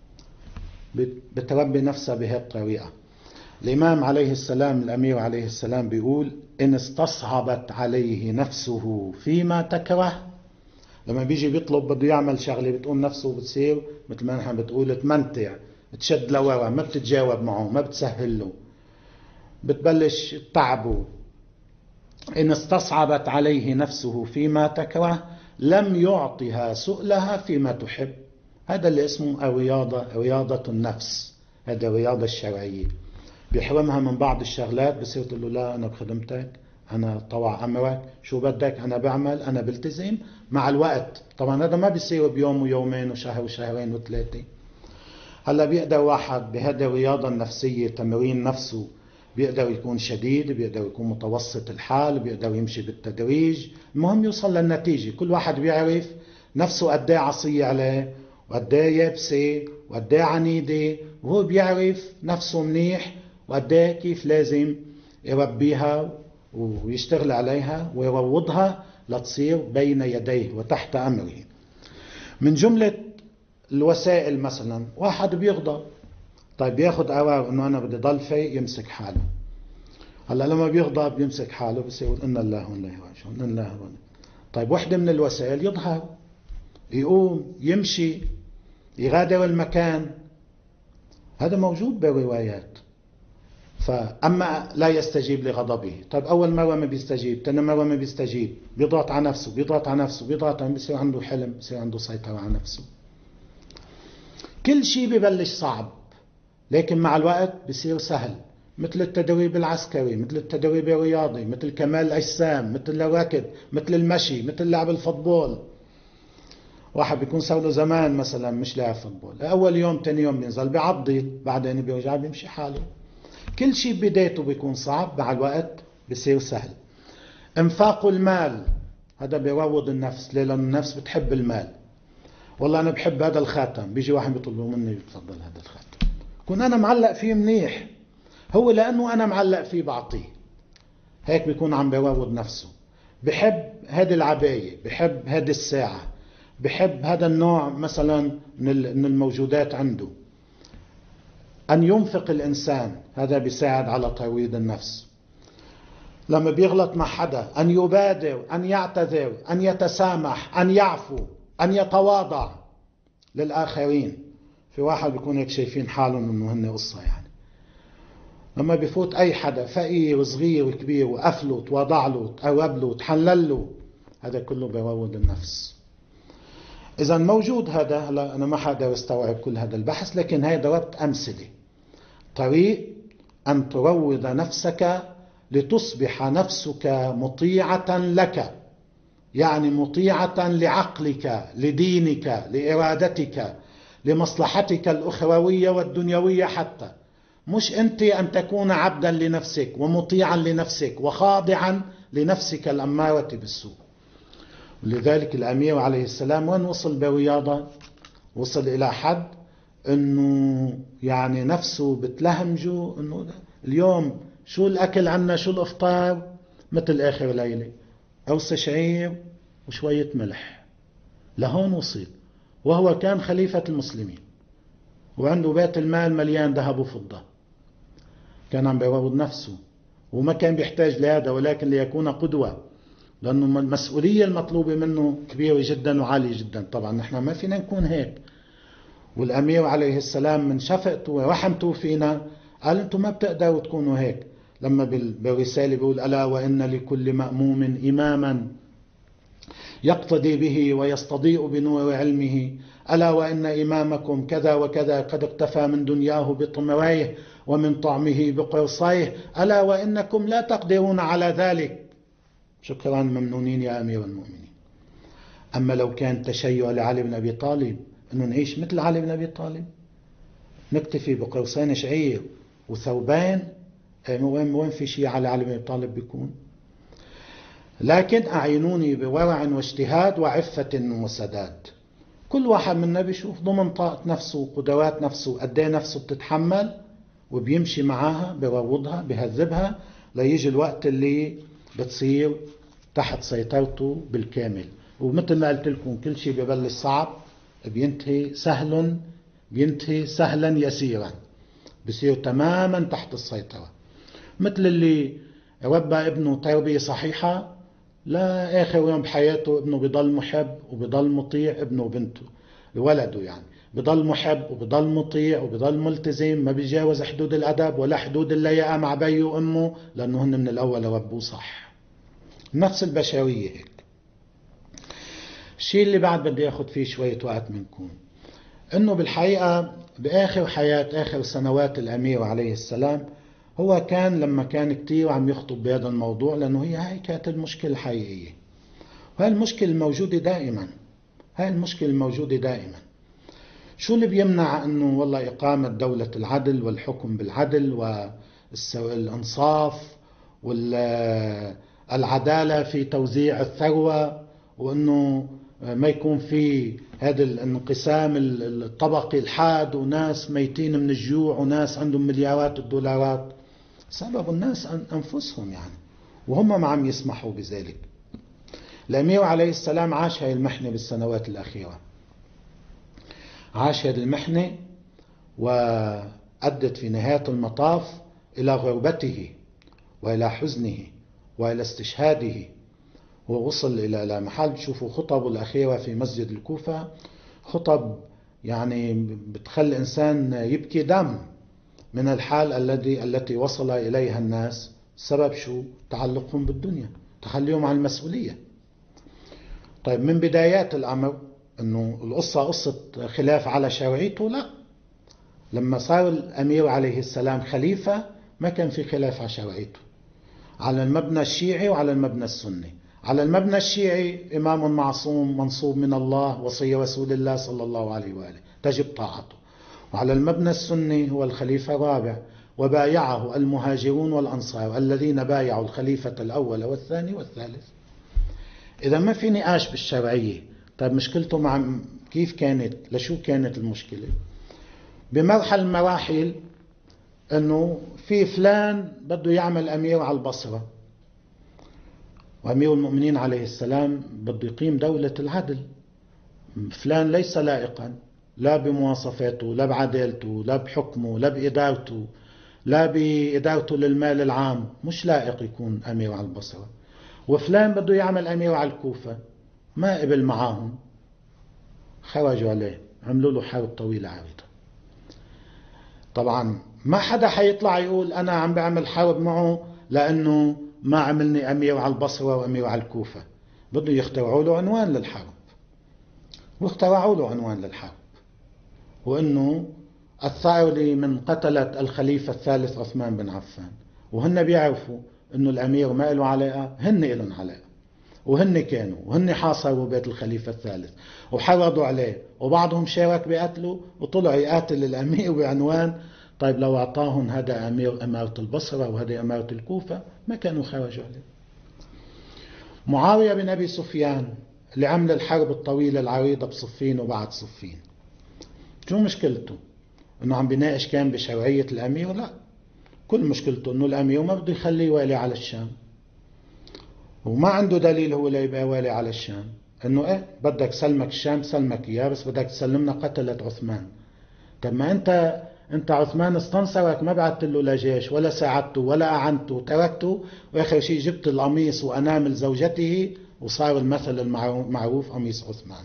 بتربي نفسها بهذه الطريقة. الإمام عليه السلام الأمير عليه السلام بيقول إن استصعبت عليه نفسه فيما تكره. لما بيجي بيطلب بده يعمل شغلة بتقوم نفسه بتصير مثل ما نحن بتقول تمنتع، تشد لورا، ما بتتجاوب معه، ما بتسهل له، بتبلش تعبه. إن استصعبت عليه نفسه فيما تكره لم يعطها سؤلها فيما تحب. هذا اللي اسمه الرياضة، رياضة النفس. هذا الرياضة الشرعية. بيحرمها من بعض الشغلات، بصير تقول له لا أنا بخدمتك، أنا طوع أمرك، شو بدك أنا بعمل، أنا بلتزم. مع الوقت طبعا هذا ما بيصير بيوم ويومين وشهر وشهرين وثلاثة. هلا بيقدر واحد بهذا الرياضة النفسية تمرين نفسه، بيقدر يكون شديد، بيقدر يكون متوسط الحال، بيقدر يمشي بالتدريج. المهم يوصل للنتيجة. كل واحد بيعرف نفسه قد ايه عصية عليه وقد ايه يابسة وقد ايه عنيدة، وهو بيعرف نفسه منيح وقد ايه كيف لازم يربيها ويشتغل عليها ويروضها لتصير بين يديه وتحت أمره. من جملة الوسائل مثلا واحد بيغضب، طيب بياخد قرار انه انا بدي ضل فايق، يمسك حاله. هلا لما بيغضب يمسك حاله بصير ان الله وإنا إليه راجعون، ان الله وإنا. طيب وحده من الوسائل يظهر، يقوم، يمشي، يغادر المكان. هذا موجود بالروايات. فاما لا يستجيب لغضبه، طيب اول مره ما بيستجيب، ثاني مره ما بيستجيب، بيضغط على نفسه بيضغط على نفسه بيضغط على، بصير عنده حلم، بصير عنده سيطره على نفسه. كل شيء ببلش صعب لكن مع الوقت بصير سهل. مثل التدريب العسكري، مثل التدريب الرياضي، مثل كمال الأجسام، مثل الركض، مثل المشي، مثل لعب الفوتبول. واحد بيكون صار له زمان مثلا مش لاعب فوتبول، أول يوم تاني يوم بينزل بيعضل، بعدين بيرجع بيمشي حاله. كل شيء بدايته بيكون صعب، مع الوقت بصير سهل. انفاق المال هذا بيروض النفس. ليه؟ لأن النفس بتحب المال. والله أنا بحب هذا الخاتم، بيجي واحد بيطلبه مني بتفضل هذا الخاتم، كون أنا معلق فيه منيح، هو لأنه أنا معلق فيه بعطيه. هيك بيكون عم بيروض نفسه. بحب هذه العباية، بحب هذه الساعة، بحب هذا النوع مثلا من الموجودات عنده. أن ينفق الإنسان هذا بيساعد على ترويض النفس. لما بيغلط مع حدا أن يبادر، أن يعتذر، أن يتسامح، أن يعفو، أن يتواضع للآخرين. في واحد بيكون هيك شايفين حالهم انه هن قصة يعني. لما بيفوت اي حدا فقير وصغير وكبير وقفله وتواضع له وتقرب له وتحلل له، هذا كله بيروض النفس. اذا موجود هذا. هلا انا ما حقدر استوعب كل هذا البحث، لكن هي ضربت امثله. طريق ان تروض نفسك لتصبح نفسك مطيعة لك، يعني مطيعة لعقلك، لدينك، لإرادتك، لمصلحتك الأخروية والدنيوية حتى. مش أنت أن تكون عبدا لنفسك ومطيعا لنفسك وخاضعا لنفسك الأمارة بالسوء. ولذلك الأمير عليه السلام وين وصل برياضة؟ وصل إلى حد أنه يعني نفسه بتلهمجه أنه اليوم شو الأكل عنا، شو الإفطار، مثل آخر ليلة أوس شعير وشوية ملح. لهون وصل، وهو كان خليفة المسلمين وعنده بيت المال مليان ذهب وفضة. كان عم بيروض نفسه وما كان بيحتاج لهذا، ولكن ليكون قدوة، لأنه المسؤولية المطلوبة منه كبيرة جدا وعالية جدا. طبعا نحن ما فينا نكون هيك. والأمير عليه السلام من شفقته ورحمته فينا قال أنتم ما بتقدروا تكونوا هيك. لما بالرسالة بيقول ألا وإن لكل مأموم إماما يقتدي به ويستضيء بنور علمه، ألا وإن إمامكم كذا وكذا قد اقتفى من دنياه بطمريه ومن طعمه بقرصيه، ألا وإنكم لا تقدرون على ذلك. شكرا ممنونين يا أمير المؤمنين. أما لو كان تشيع لعلي بن أبي طالب أنه نعيش مثل علي بن أبي طالب، نكتفي بقرصين شعير وثوبين، وين وين في شيء على علي بن أبي طالب بيكون. لكن أعينوني بورع واجتهاد وعفة وسداد. كل واحد منا بيشوف ضمن طاقة نفسه وقدرات نفسه قد ايه نفسه بتتحمل، وبيمشي معاها بيروضها بيهذبها ليجي الوقت اللي بتصير تحت سيطرته بالكامل. ومثل ما قلت لكم كل شيء ببلش صعب بينتهي سهل، بينتهي سهلا يسيرا، بصير تماما تحت السيطرة. مثل اللي ربى ابنه تربية صحيحة لا آخر يوم بحياته ابنه بيضل محب وبيضل مطيع، ابنه وبنته ولده يعني بيضل محب وبيضل مطيع وبيضل ملتزم، ما بيجاوز حدود الأدب ولا حدود اللياقة مع بيه وأمه، لأنه هن من الأول ربوه صح. نفس البشرية هيك. الشيء اللي بعد بدي أخذ فيه شوية وقت منكم، إنه بالحقيقة بآخر حياة آخر سنوات الأمير عليه السلام هو كان لما كان كتير عم يخطب بهذا الموضوع، لأنه هي هاي كانت المشكلة الحقيقية، وهي المشكلة الموجودة دائما. هاي المشكلة الموجودة دائما. شو اللي بيمنع أنه والله إقامة دولة العدل والحكم بالعدل والإنصاف والعدالة في توزيع الثروة، وأنه ما يكون في هذا الانقسام الطبقي الحاد وناس ميتين من الجوع وناس عندهم مليارات الدولارات؟ سبب الناس أنفسهم يعني، وهم ما عم يسمحوا بذلك. الأمير عليه السلام عاش هاي المحنة بالسنوات الأخيرة، عاش هذه المحنة وأدت في نهاية المطاف إلى غربته وإلى حزنه وإلى استشهاده. ووصل إلى محل تشوفوا خطبه الأخيرة في مسجد الكوفة، خطب يعني بتخلي الإنسان يبكي دم من الحال الذي التي وصل إليها الناس. سبب شو؟ تعلقهم بالدنيا، تخليهم عن المسؤولية. طيب من بدايات الأمر أنه القصة قصة خلاف على شرعيته؟ لا، لما صار الأمير عليه السلام خليفة ما كان في خلاف على شرعيته، على المبنى الشيعي وعلى المبنى السني. على المبنى الشيعي إمام معصوم منصوب من الله وصي رسول الله صلى الله عليه وآله تجب طاعته، وعلى المبنى السني هو الخليفة الرابع وبايعه المهاجرون والأنصار الذين بايعوا الخليفة الأول والثاني والثالث. إذا ما في نقاش بالشرعية، طيب مشكلته مع كيف كانت؟ لشو كانت المشكلة؟ بمرحلة مراحل أنه في فلان بده يعمل أمير على البصرة، وأمير المؤمنين عليه السلام بده يقيم دولة العدل. فلان ليس لائقا لا بمواصفاته لا بعدالته لا بحكمه لا بإدارته لا بإدارته للمال العام، مش لائق يكون أمير على البصرة. وفلان بده يعمل أمير على الكوفة، ما قبل معاهم، خرجوا عليه، عملوا له حرب طويلة عريضة. طبعا ما حدا حيطلع يقول أنا عم بعمل حرب معه لأنه ما عملني أمير على البصرة وأمير على الكوفة. بده يخترعوا له عنوان للحرب، واخترعوا له عنوان للحرب، وأنه الثأر من قتلة الخليفة الثالث عثمان بن عفان، وهن بيعرفوا أنه الأمير ما له علاقة، هن إلهم علاقة، وهن كانوا وهن حاصروا بيت الخليفة الثالث وحرضوا عليه، وبعضهم شارك بقتله وطلع يقاتل الأمير بعنوان طيب لو أعطاهم هذا أمير أمارة البصرة وهذا أمارة الكوفة ما كانوا خرجوا عليه. معاوية بن أبي سفيان اللي عمل الحرب الطويلة العريضة بصفين وبعد صفين، شو مشكلته؟ انه عم بيناقش كان بشرعية الأمير؟ لا، كل مشكلته انه الأمير ما بده يخليه والي على الشام، وما عنده دليل هو ليبقى والي على الشام، انه ايه بدك سلمك الشام سلمك اياه، بس بدك تسلمنا قتلة عثمان. طب ما انت انت عثمان استنصرك، ما بعثت له لا جيش ولا ساعدته ولا اعنته، تركته، واخر شيء جبت القميص وانامل زوجته وصار المثل المعروف قميص عثمان.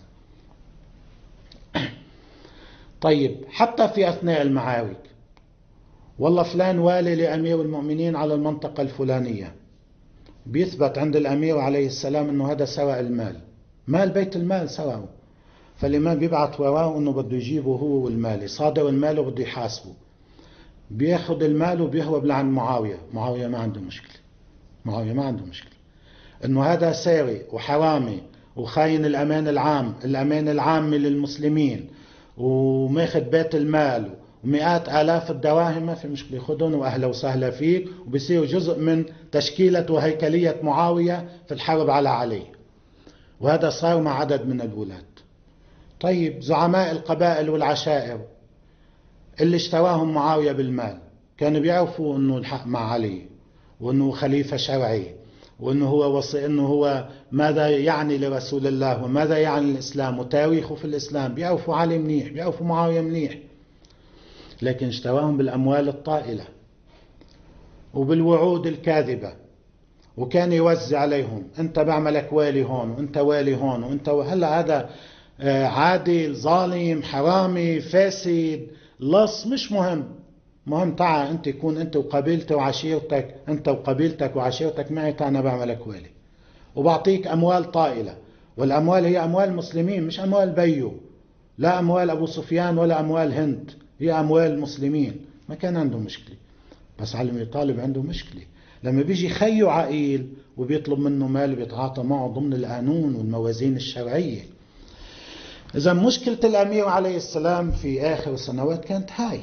طيب حتى في اثناء المعارك والله فلان والي لامير المؤمنين على المنطقة الفلانية، بيثبت عند الامير عليه السلام انه هذا سرق المال، مال بيت المال سرقه، فالإمام بيبعث وراه انه بده يجيبه هو والمالي، صادر المال وبده يحاسبه، بياخذ المال وبيهرب لعند معاوية. معاوية ما عنده مشكلة، معاوية ما عنده مشكلة انه هذا سارق وحرامي وخاين الامان العام، الامان العام للمسلمين، وماخذ بيت المال ومئات آلاف الدراهم، ما في مشكلة، خذهم وأهلا وسهلا فيك، وبيصير جزء من تشكيلة وهيكلية معاوية في الحرب على علي. وهذا صار مع عدد من الولاة. طيب زعماء القبائل والعشائر اللي اشتراهم معاوية بالمال كانوا بيعرفوا انه الحق مع علي، وانه خليفة شرعي، وانه هو وصي، انه هو ماذا يعني لرسول الله وماذا يعني الاسلام وتاريخه في الاسلام، بيعرفوا علي منيح، بيعرفوا معاوية منيح، لكن اشتراهم بالاموال الطائلة وبالوعود الكاذبة، وكان يوزع عليهم انت بعملك والي هون وانت والي هون وانت، هلا هذا عادل ظالم حرامي فاسد لص مش مهم، مهم تعا انت يكون انت وقبيلتك وعشيرتك، انت وقبيلتك وعشيرتك معي، انا بعملك والي وبعطيك اموال طائلة، والاموال هي اموال المسلمين مش اموال بيو، لا اموال ابو سفيان ولا اموال هند، هي اموال المسلمين. ما كان عنده مشكلة، بس علي بن ابي طالب عنده مشكلة لما بيجي خيو عقيل وبيطلب منه مال بيتعاطى معه ضمن القانون والموازين الشرعية. إذا مشكلة الأمير عليه السلام في آخر السنوات كانت هاي،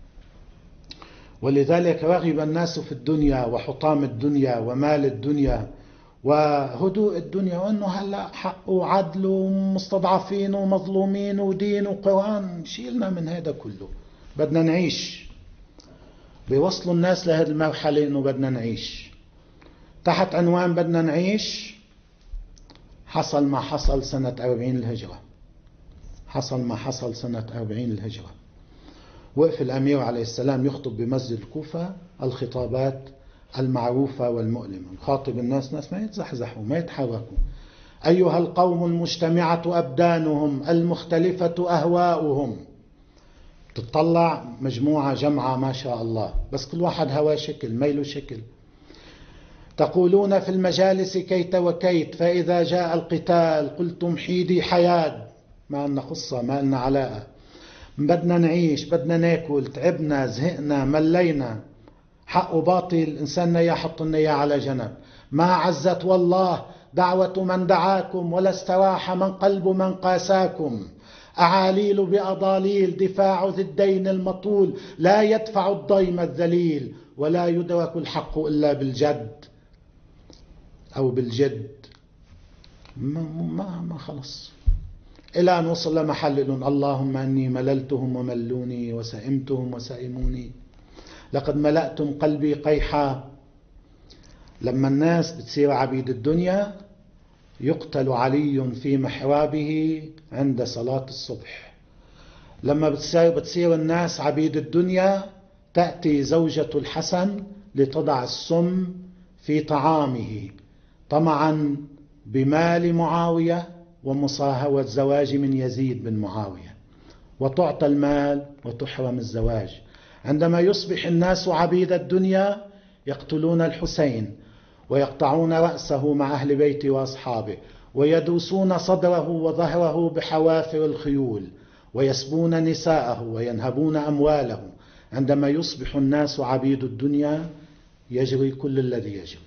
ولذلك رغب الناس في الدنيا وحطام الدنيا ومال الدنيا وهدوء الدنيا، وأنه هلأ حق وعدل ومستضعفين ومظلومين ودين وقرآن، شيلنا من هذا كله، بدنا نعيش. بيوصلوا الناس لهذه المرحلة أنه بدنا نعيش تحت عنوان بدنا نعيش. حصل ما حصل سنة أربعين الهجرة، حصل ما حصل سنة أربعين الهجرة، وقف الأمير عليه السلام يخطب بمسجد الكوفة الخطابات المعروفة والمؤلمة، يخاطب الناس، ناس ما يتزحزحوا ما يتحركوا: أيها القوم المجتمعة أبدانهم المختلفة أهواؤهم. تطلع مجموعة جمعة ما شاء الله، بس كل واحد هواه شكل ميله شكل. تقولون في المجالس كيت وكيت، فإذا جاء القتال قلتم حيدي حياد. ما لنا خصة، ما لنا علاقة، بدنا نعيش، بدنا ناكل، تعبنا زهقنا ملينا، حق وباطل الإنسان يا حطنا إياه على جنب. ما عزت والله دعوة من دعاكم، ولا استراح من قلب من قاساكم. أعاليل بأضاليل دفاع ذي الدين المطول، لا يدفع الضيم الذليل، ولا يدرك الحق إلا بالجد أو بالجد. ما, ما, ما خلص إلى أن وصل لمحل اللهم أني مللتهم وملوني وسئمتهم وسئموني، لقد ملأتم قلبي قيحا. لما الناس بتصير عبيد الدنيا يقتل علي في محرابه عند صلاة الصبح. لما بتصير, بتصير الناس عبيد الدنيا تأتي زوجة الحسن لتضع السم في طعامه طمعا بمال معاوية ومصاهوة زواج من يزيد بن معاوية، وتعطى المال وتحرم الزواج. عندما يصبح الناس عبيد الدنيا يقتلون الحسين ويقطعون رأسه مع أهل بيته وأصحابه ويدوسون صدره وظهره بحوافر الخيول ويسبون نساءه وينهبون أمواله. عندما يصبح الناس عبيد الدنيا يجري كل الذي يجري.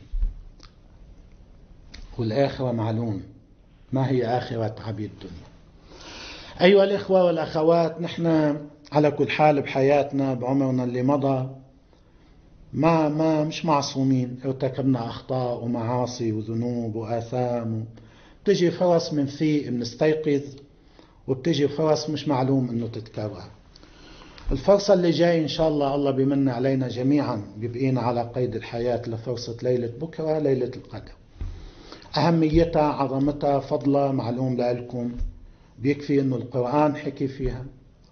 والآخرة معلوم ما هي آخرة عبيد الدنيا. أيها الإخوة والأخوات، نحن على كل حال بحياتنا بعمرنا اللي مضى ما ما مش معصومين، ارتكبنا أخطاء ومعاصي وذنوب وآثام. بتجي فرص منفيق بنستيقظ وبتجي فرص مش معلوم انه تتكرر. الفرصة اللي جاي ان شاء الله الله بيمن علينا جميعا بيبقينا على قيد الحياة لفرصة ليلة بكرة، ليلة القدر. أهميتها، عظمتها، فضلها معلوم لكم. بيكفي انه القرآن حكي فيها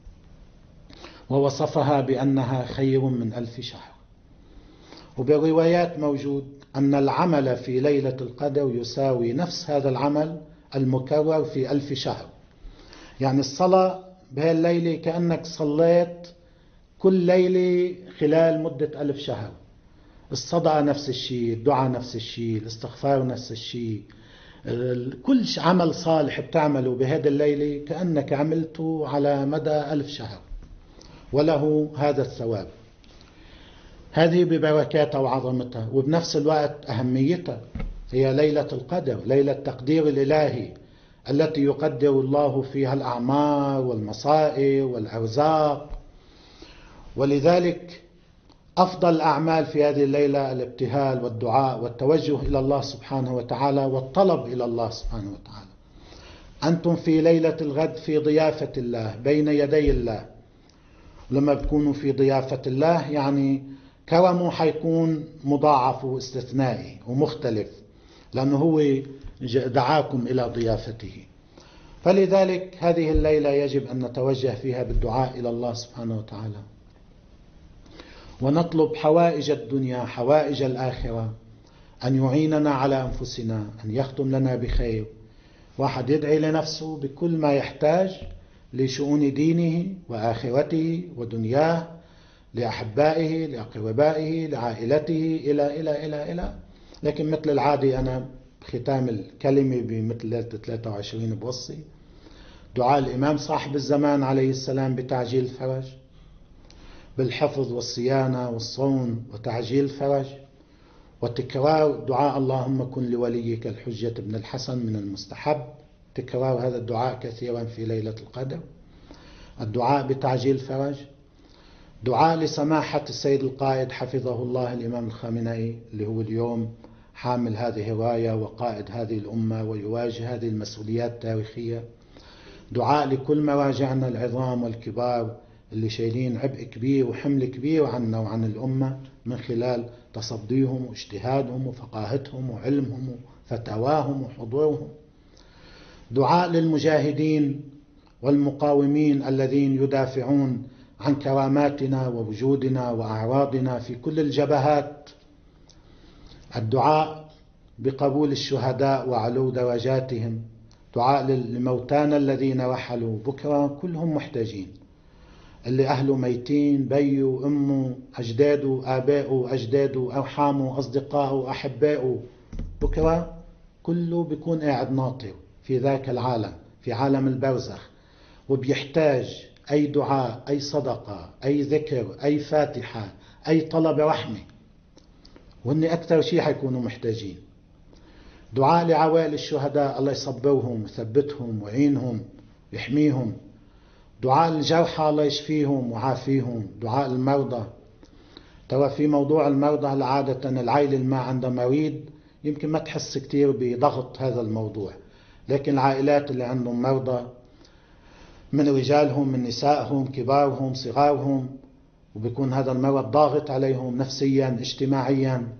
ووصفها بأنها خير من ألف شهر. وبالروايات موجود أن العمل في ليلة القدر يساوي نفس هذا العمل المكرر في ألف شهر. يعني الصلاة بهذه الليلة كأنك صليت كل ليلة خلال مدة ألف شهر. الصدقة نفس الشيء، الدعاء نفس الشيء، الاستغفار نفس الشيء. كل عمل صالح بتعمله بهذه الليلة كأنك عملته على مدى ألف شهر، وله هذا الثواب. هذه ببركاتها وعظمتها، وبنفس الوقت أهميتها. هي ليلة القدر، ليلة التقدير الإلهي التي يقدر الله فيها الأعمار والمصائر والأرزاق. ولذلك أفضل الأعمال في هذه الليلة الابتهال والدعاء والتوجه إلى الله سبحانه وتعالى والطلب إلى الله سبحانه وتعالى. أنتم في ليلة الغد في ضيافة الله بين يدي الله. لما بتكونوا في ضيافة الله يعني كرمه حيكون مضاعف واستثنائي ومختلف، لأنه هو دعاكم إلى ضيافته. فلذلك هذه الليلة يجب أن نتوجه فيها بالدعاء إلى الله سبحانه وتعالى، ونطلب حوائج الدنيا، حوائج الآخرة، أن يعيننا على أنفسنا، أن يختم لنا بخير. واحد يدعي لنفسه بكل ما يحتاج لشؤون دينه وآخرته ودنياه، لأحبائه، لأقربائه، لعائلته، إلى إلى إلى إلى لكن مثل العادة أنا بختام الكلمة بمثل ليلة ثلاثة وعشرين بوصي دعاء الإمام صاحب الزمان عليه السلام بتعجيل الفرج، بالحفظ والصيانة والصون وتعجيل الفرج، وتكرار دعاء اللهم كن لوليك الحجة بن الحسن من المستحب، تكرار هذا الدعاء كثيرا في ليلة القدر. الدعاء بتعجيل الفرج، دعاء لسماحة السيد القائد حفظه الله الإمام الخامنئي اللي هو اليوم حامل هذه الراية وقائد هذه الأمة ويواجه هذه المسؤوليات التاريخية. دعاء لكل مراجعنا العظام والكبار اللي شايلين عبء كبير وحمل كبير عنا وعن الأمة من خلال تصديهم واجتهادهم وفقاهتهم وعلمهم وفتاواهم وحضورهم. دعاء للمجاهدين والمقاومين الذين يدافعون عن كراماتنا ووجودنا وأعراضنا في كل الجبهات. الدعاء بقبول الشهداء وعلو درجاتهم. دعاء لموتانا الذين رحلوا بكرة كلهم محتاجين، اللي أهله ميتين، بيو أمه أجداده آباؤه أجداده أرحامه أصدقائه أحبائه، بكرة كله بيكون قاعد ناطر في ذاك العالم، في عالم البرزخ، وبيحتاج أي دعاء، أي صدقة، أي ذكر، أي فاتحة، أي طلب رحمة، وهن أكثر شيء حيكونوا محتاجين. دعاء لعوائل الشهداء الله يصبرهم ويثبتهم ويعينهم ويحميهم. دعاء الجرحى الله يشفيهم وعافيهم. دعاء المرضى. ترى في موضوع المرضى العادة العائلة اللي ما عندها مريض يمكن ما تحس كتير بضغط هذا الموضوع، لكن العائلات اللي عندهم مرضى من رجالهم من نسائهم كبارهم صغارهم، وبيكون هذا المرض ضاغط عليهم نفسيا اجتماعيا،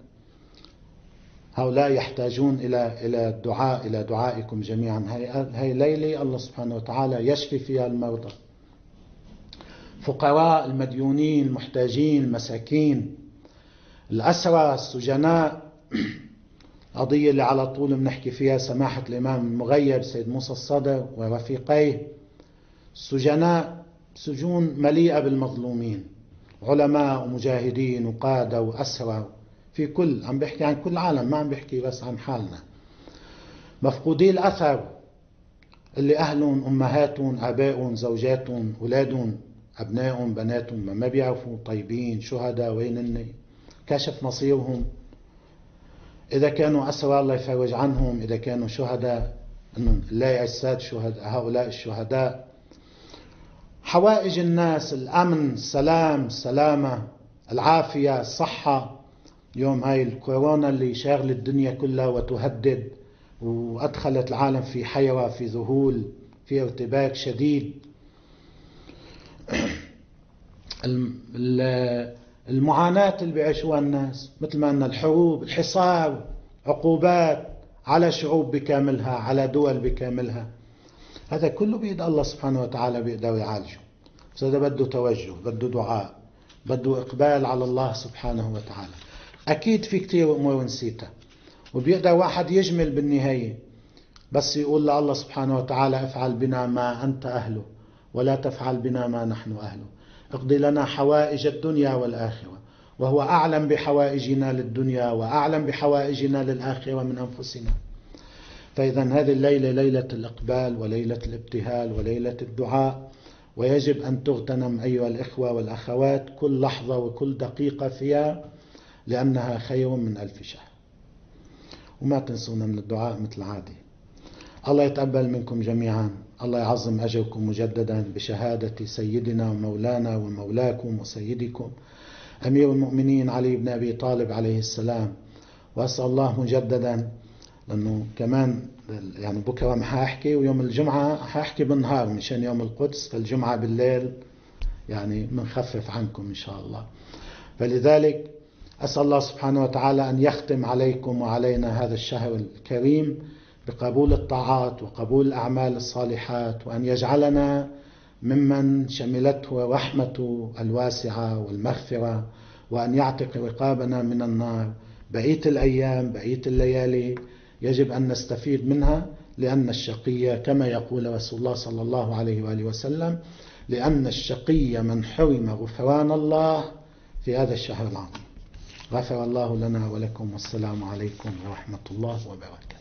هؤلاء يحتاجون إلى إلى الدعاء، إلى دعائكم جميعا. هاي ليلة الله سبحانه وتعالى يشفي فيها المرضى. فقراء، المديونين، المحتاجين، المساكين، الأسرى، السجناء، قضية اللي على طول بنحكي فيها سماحة الإمام المغيب سيد موسى الصدر ورفيقيه. السجناء، سجون مليئة بالمظلومين، علماء ومجاهدين وقادة وأسرى في كل، عم بيحكي عن كل العالم، ما عم بيحكي بس عن حالنا. مفقودي الأثر اللي أهلهم أمهاتهم آبائهم زوجاتهم أولادهم أبنائهم بناتهم ما بيعرفوا طيبين شهداء وين هن، كشف مصيرهم. إذا كانوا أسرى الله يفرج عنهم، إذا كانوا شهداء أنه لا يعساد شهداء هؤلاء الشهداء. حوائج الناس، الأمن، السلام، السلامة، العافية، الصحة. يوم هاي الكورونا اللي شاغل الدنيا كلها وتهدد وأدخلت العالم في حيرة، في ذهول، في ارتباك شديد. المعاناة اللي بيعيشوها الناس، مثل ما أن الحروب، الحصار، عقوبات على شعوب بكاملها، على دول بكاملها، هذا كله بيد الله سبحانه وتعالى بيقدر يعالجه. بس هذا بده توجه، بده دعاء، بده إقبال على الله سبحانه وتعالى. أكيد في كتير أمور نسيتها، وبيقدر واحد يجمل بالنهاية، بس يقول لله سبحانه وتعالى افعل بنا ما أنت أهله ولا تفعل بنا ما نحن أهله، اقضي لنا حوائج الدنيا والآخرة، وهو أعلم بحوائجنا للدنيا وأعلم بحوائجنا للآخرة من أنفسنا. فإذا هذه الليلة ليلة الإقبال وليلة الابتهال وليلة الدعاء، ويجب أن تغتنم أيها الإخوة والأخوات كل لحظة وكل دقيقة فيها، لأنها خير من ألف شهر. وما تنسونا من الدعاء مثل عادي. الله يتقبل منكم جميعا، الله يعظم أجركم مجددا بشهادة سيدنا ومولانا ومولاكم وسيدكم أمير المؤمنين علي بن أبي طالب عليه السلام. وأسأل الله مجددا، لأنه كمان يعني بكرة ما حاحكي، ويوم الجمعة حاحكي بالنهار مشان يوم القدس، فالجمعة بالليل يعني منخفف عنكم إن شاء الله. فلذلك أسأل الله سبحانه وتعالى أن يختم عليكم وعلينا هذا الشهر الكريم بقبول الطاعات وقبول الأعمال الصالحات، وأن يجعلنا ممن شملته رحمته الواسعة والمغفرة، وأن يعتق رقابنا من النار. بقية الأيام بقية الليالي يجب أن نستفيد منها، لأن الشقي كما يقول رسول الله صلى الله عليه وآله وسلم، لأن الشقي من حرم غفران الله في هذا الشهر العظيم. غفر الله لنا ولكم، والسلام عليكم ورحمة الله وبركاته.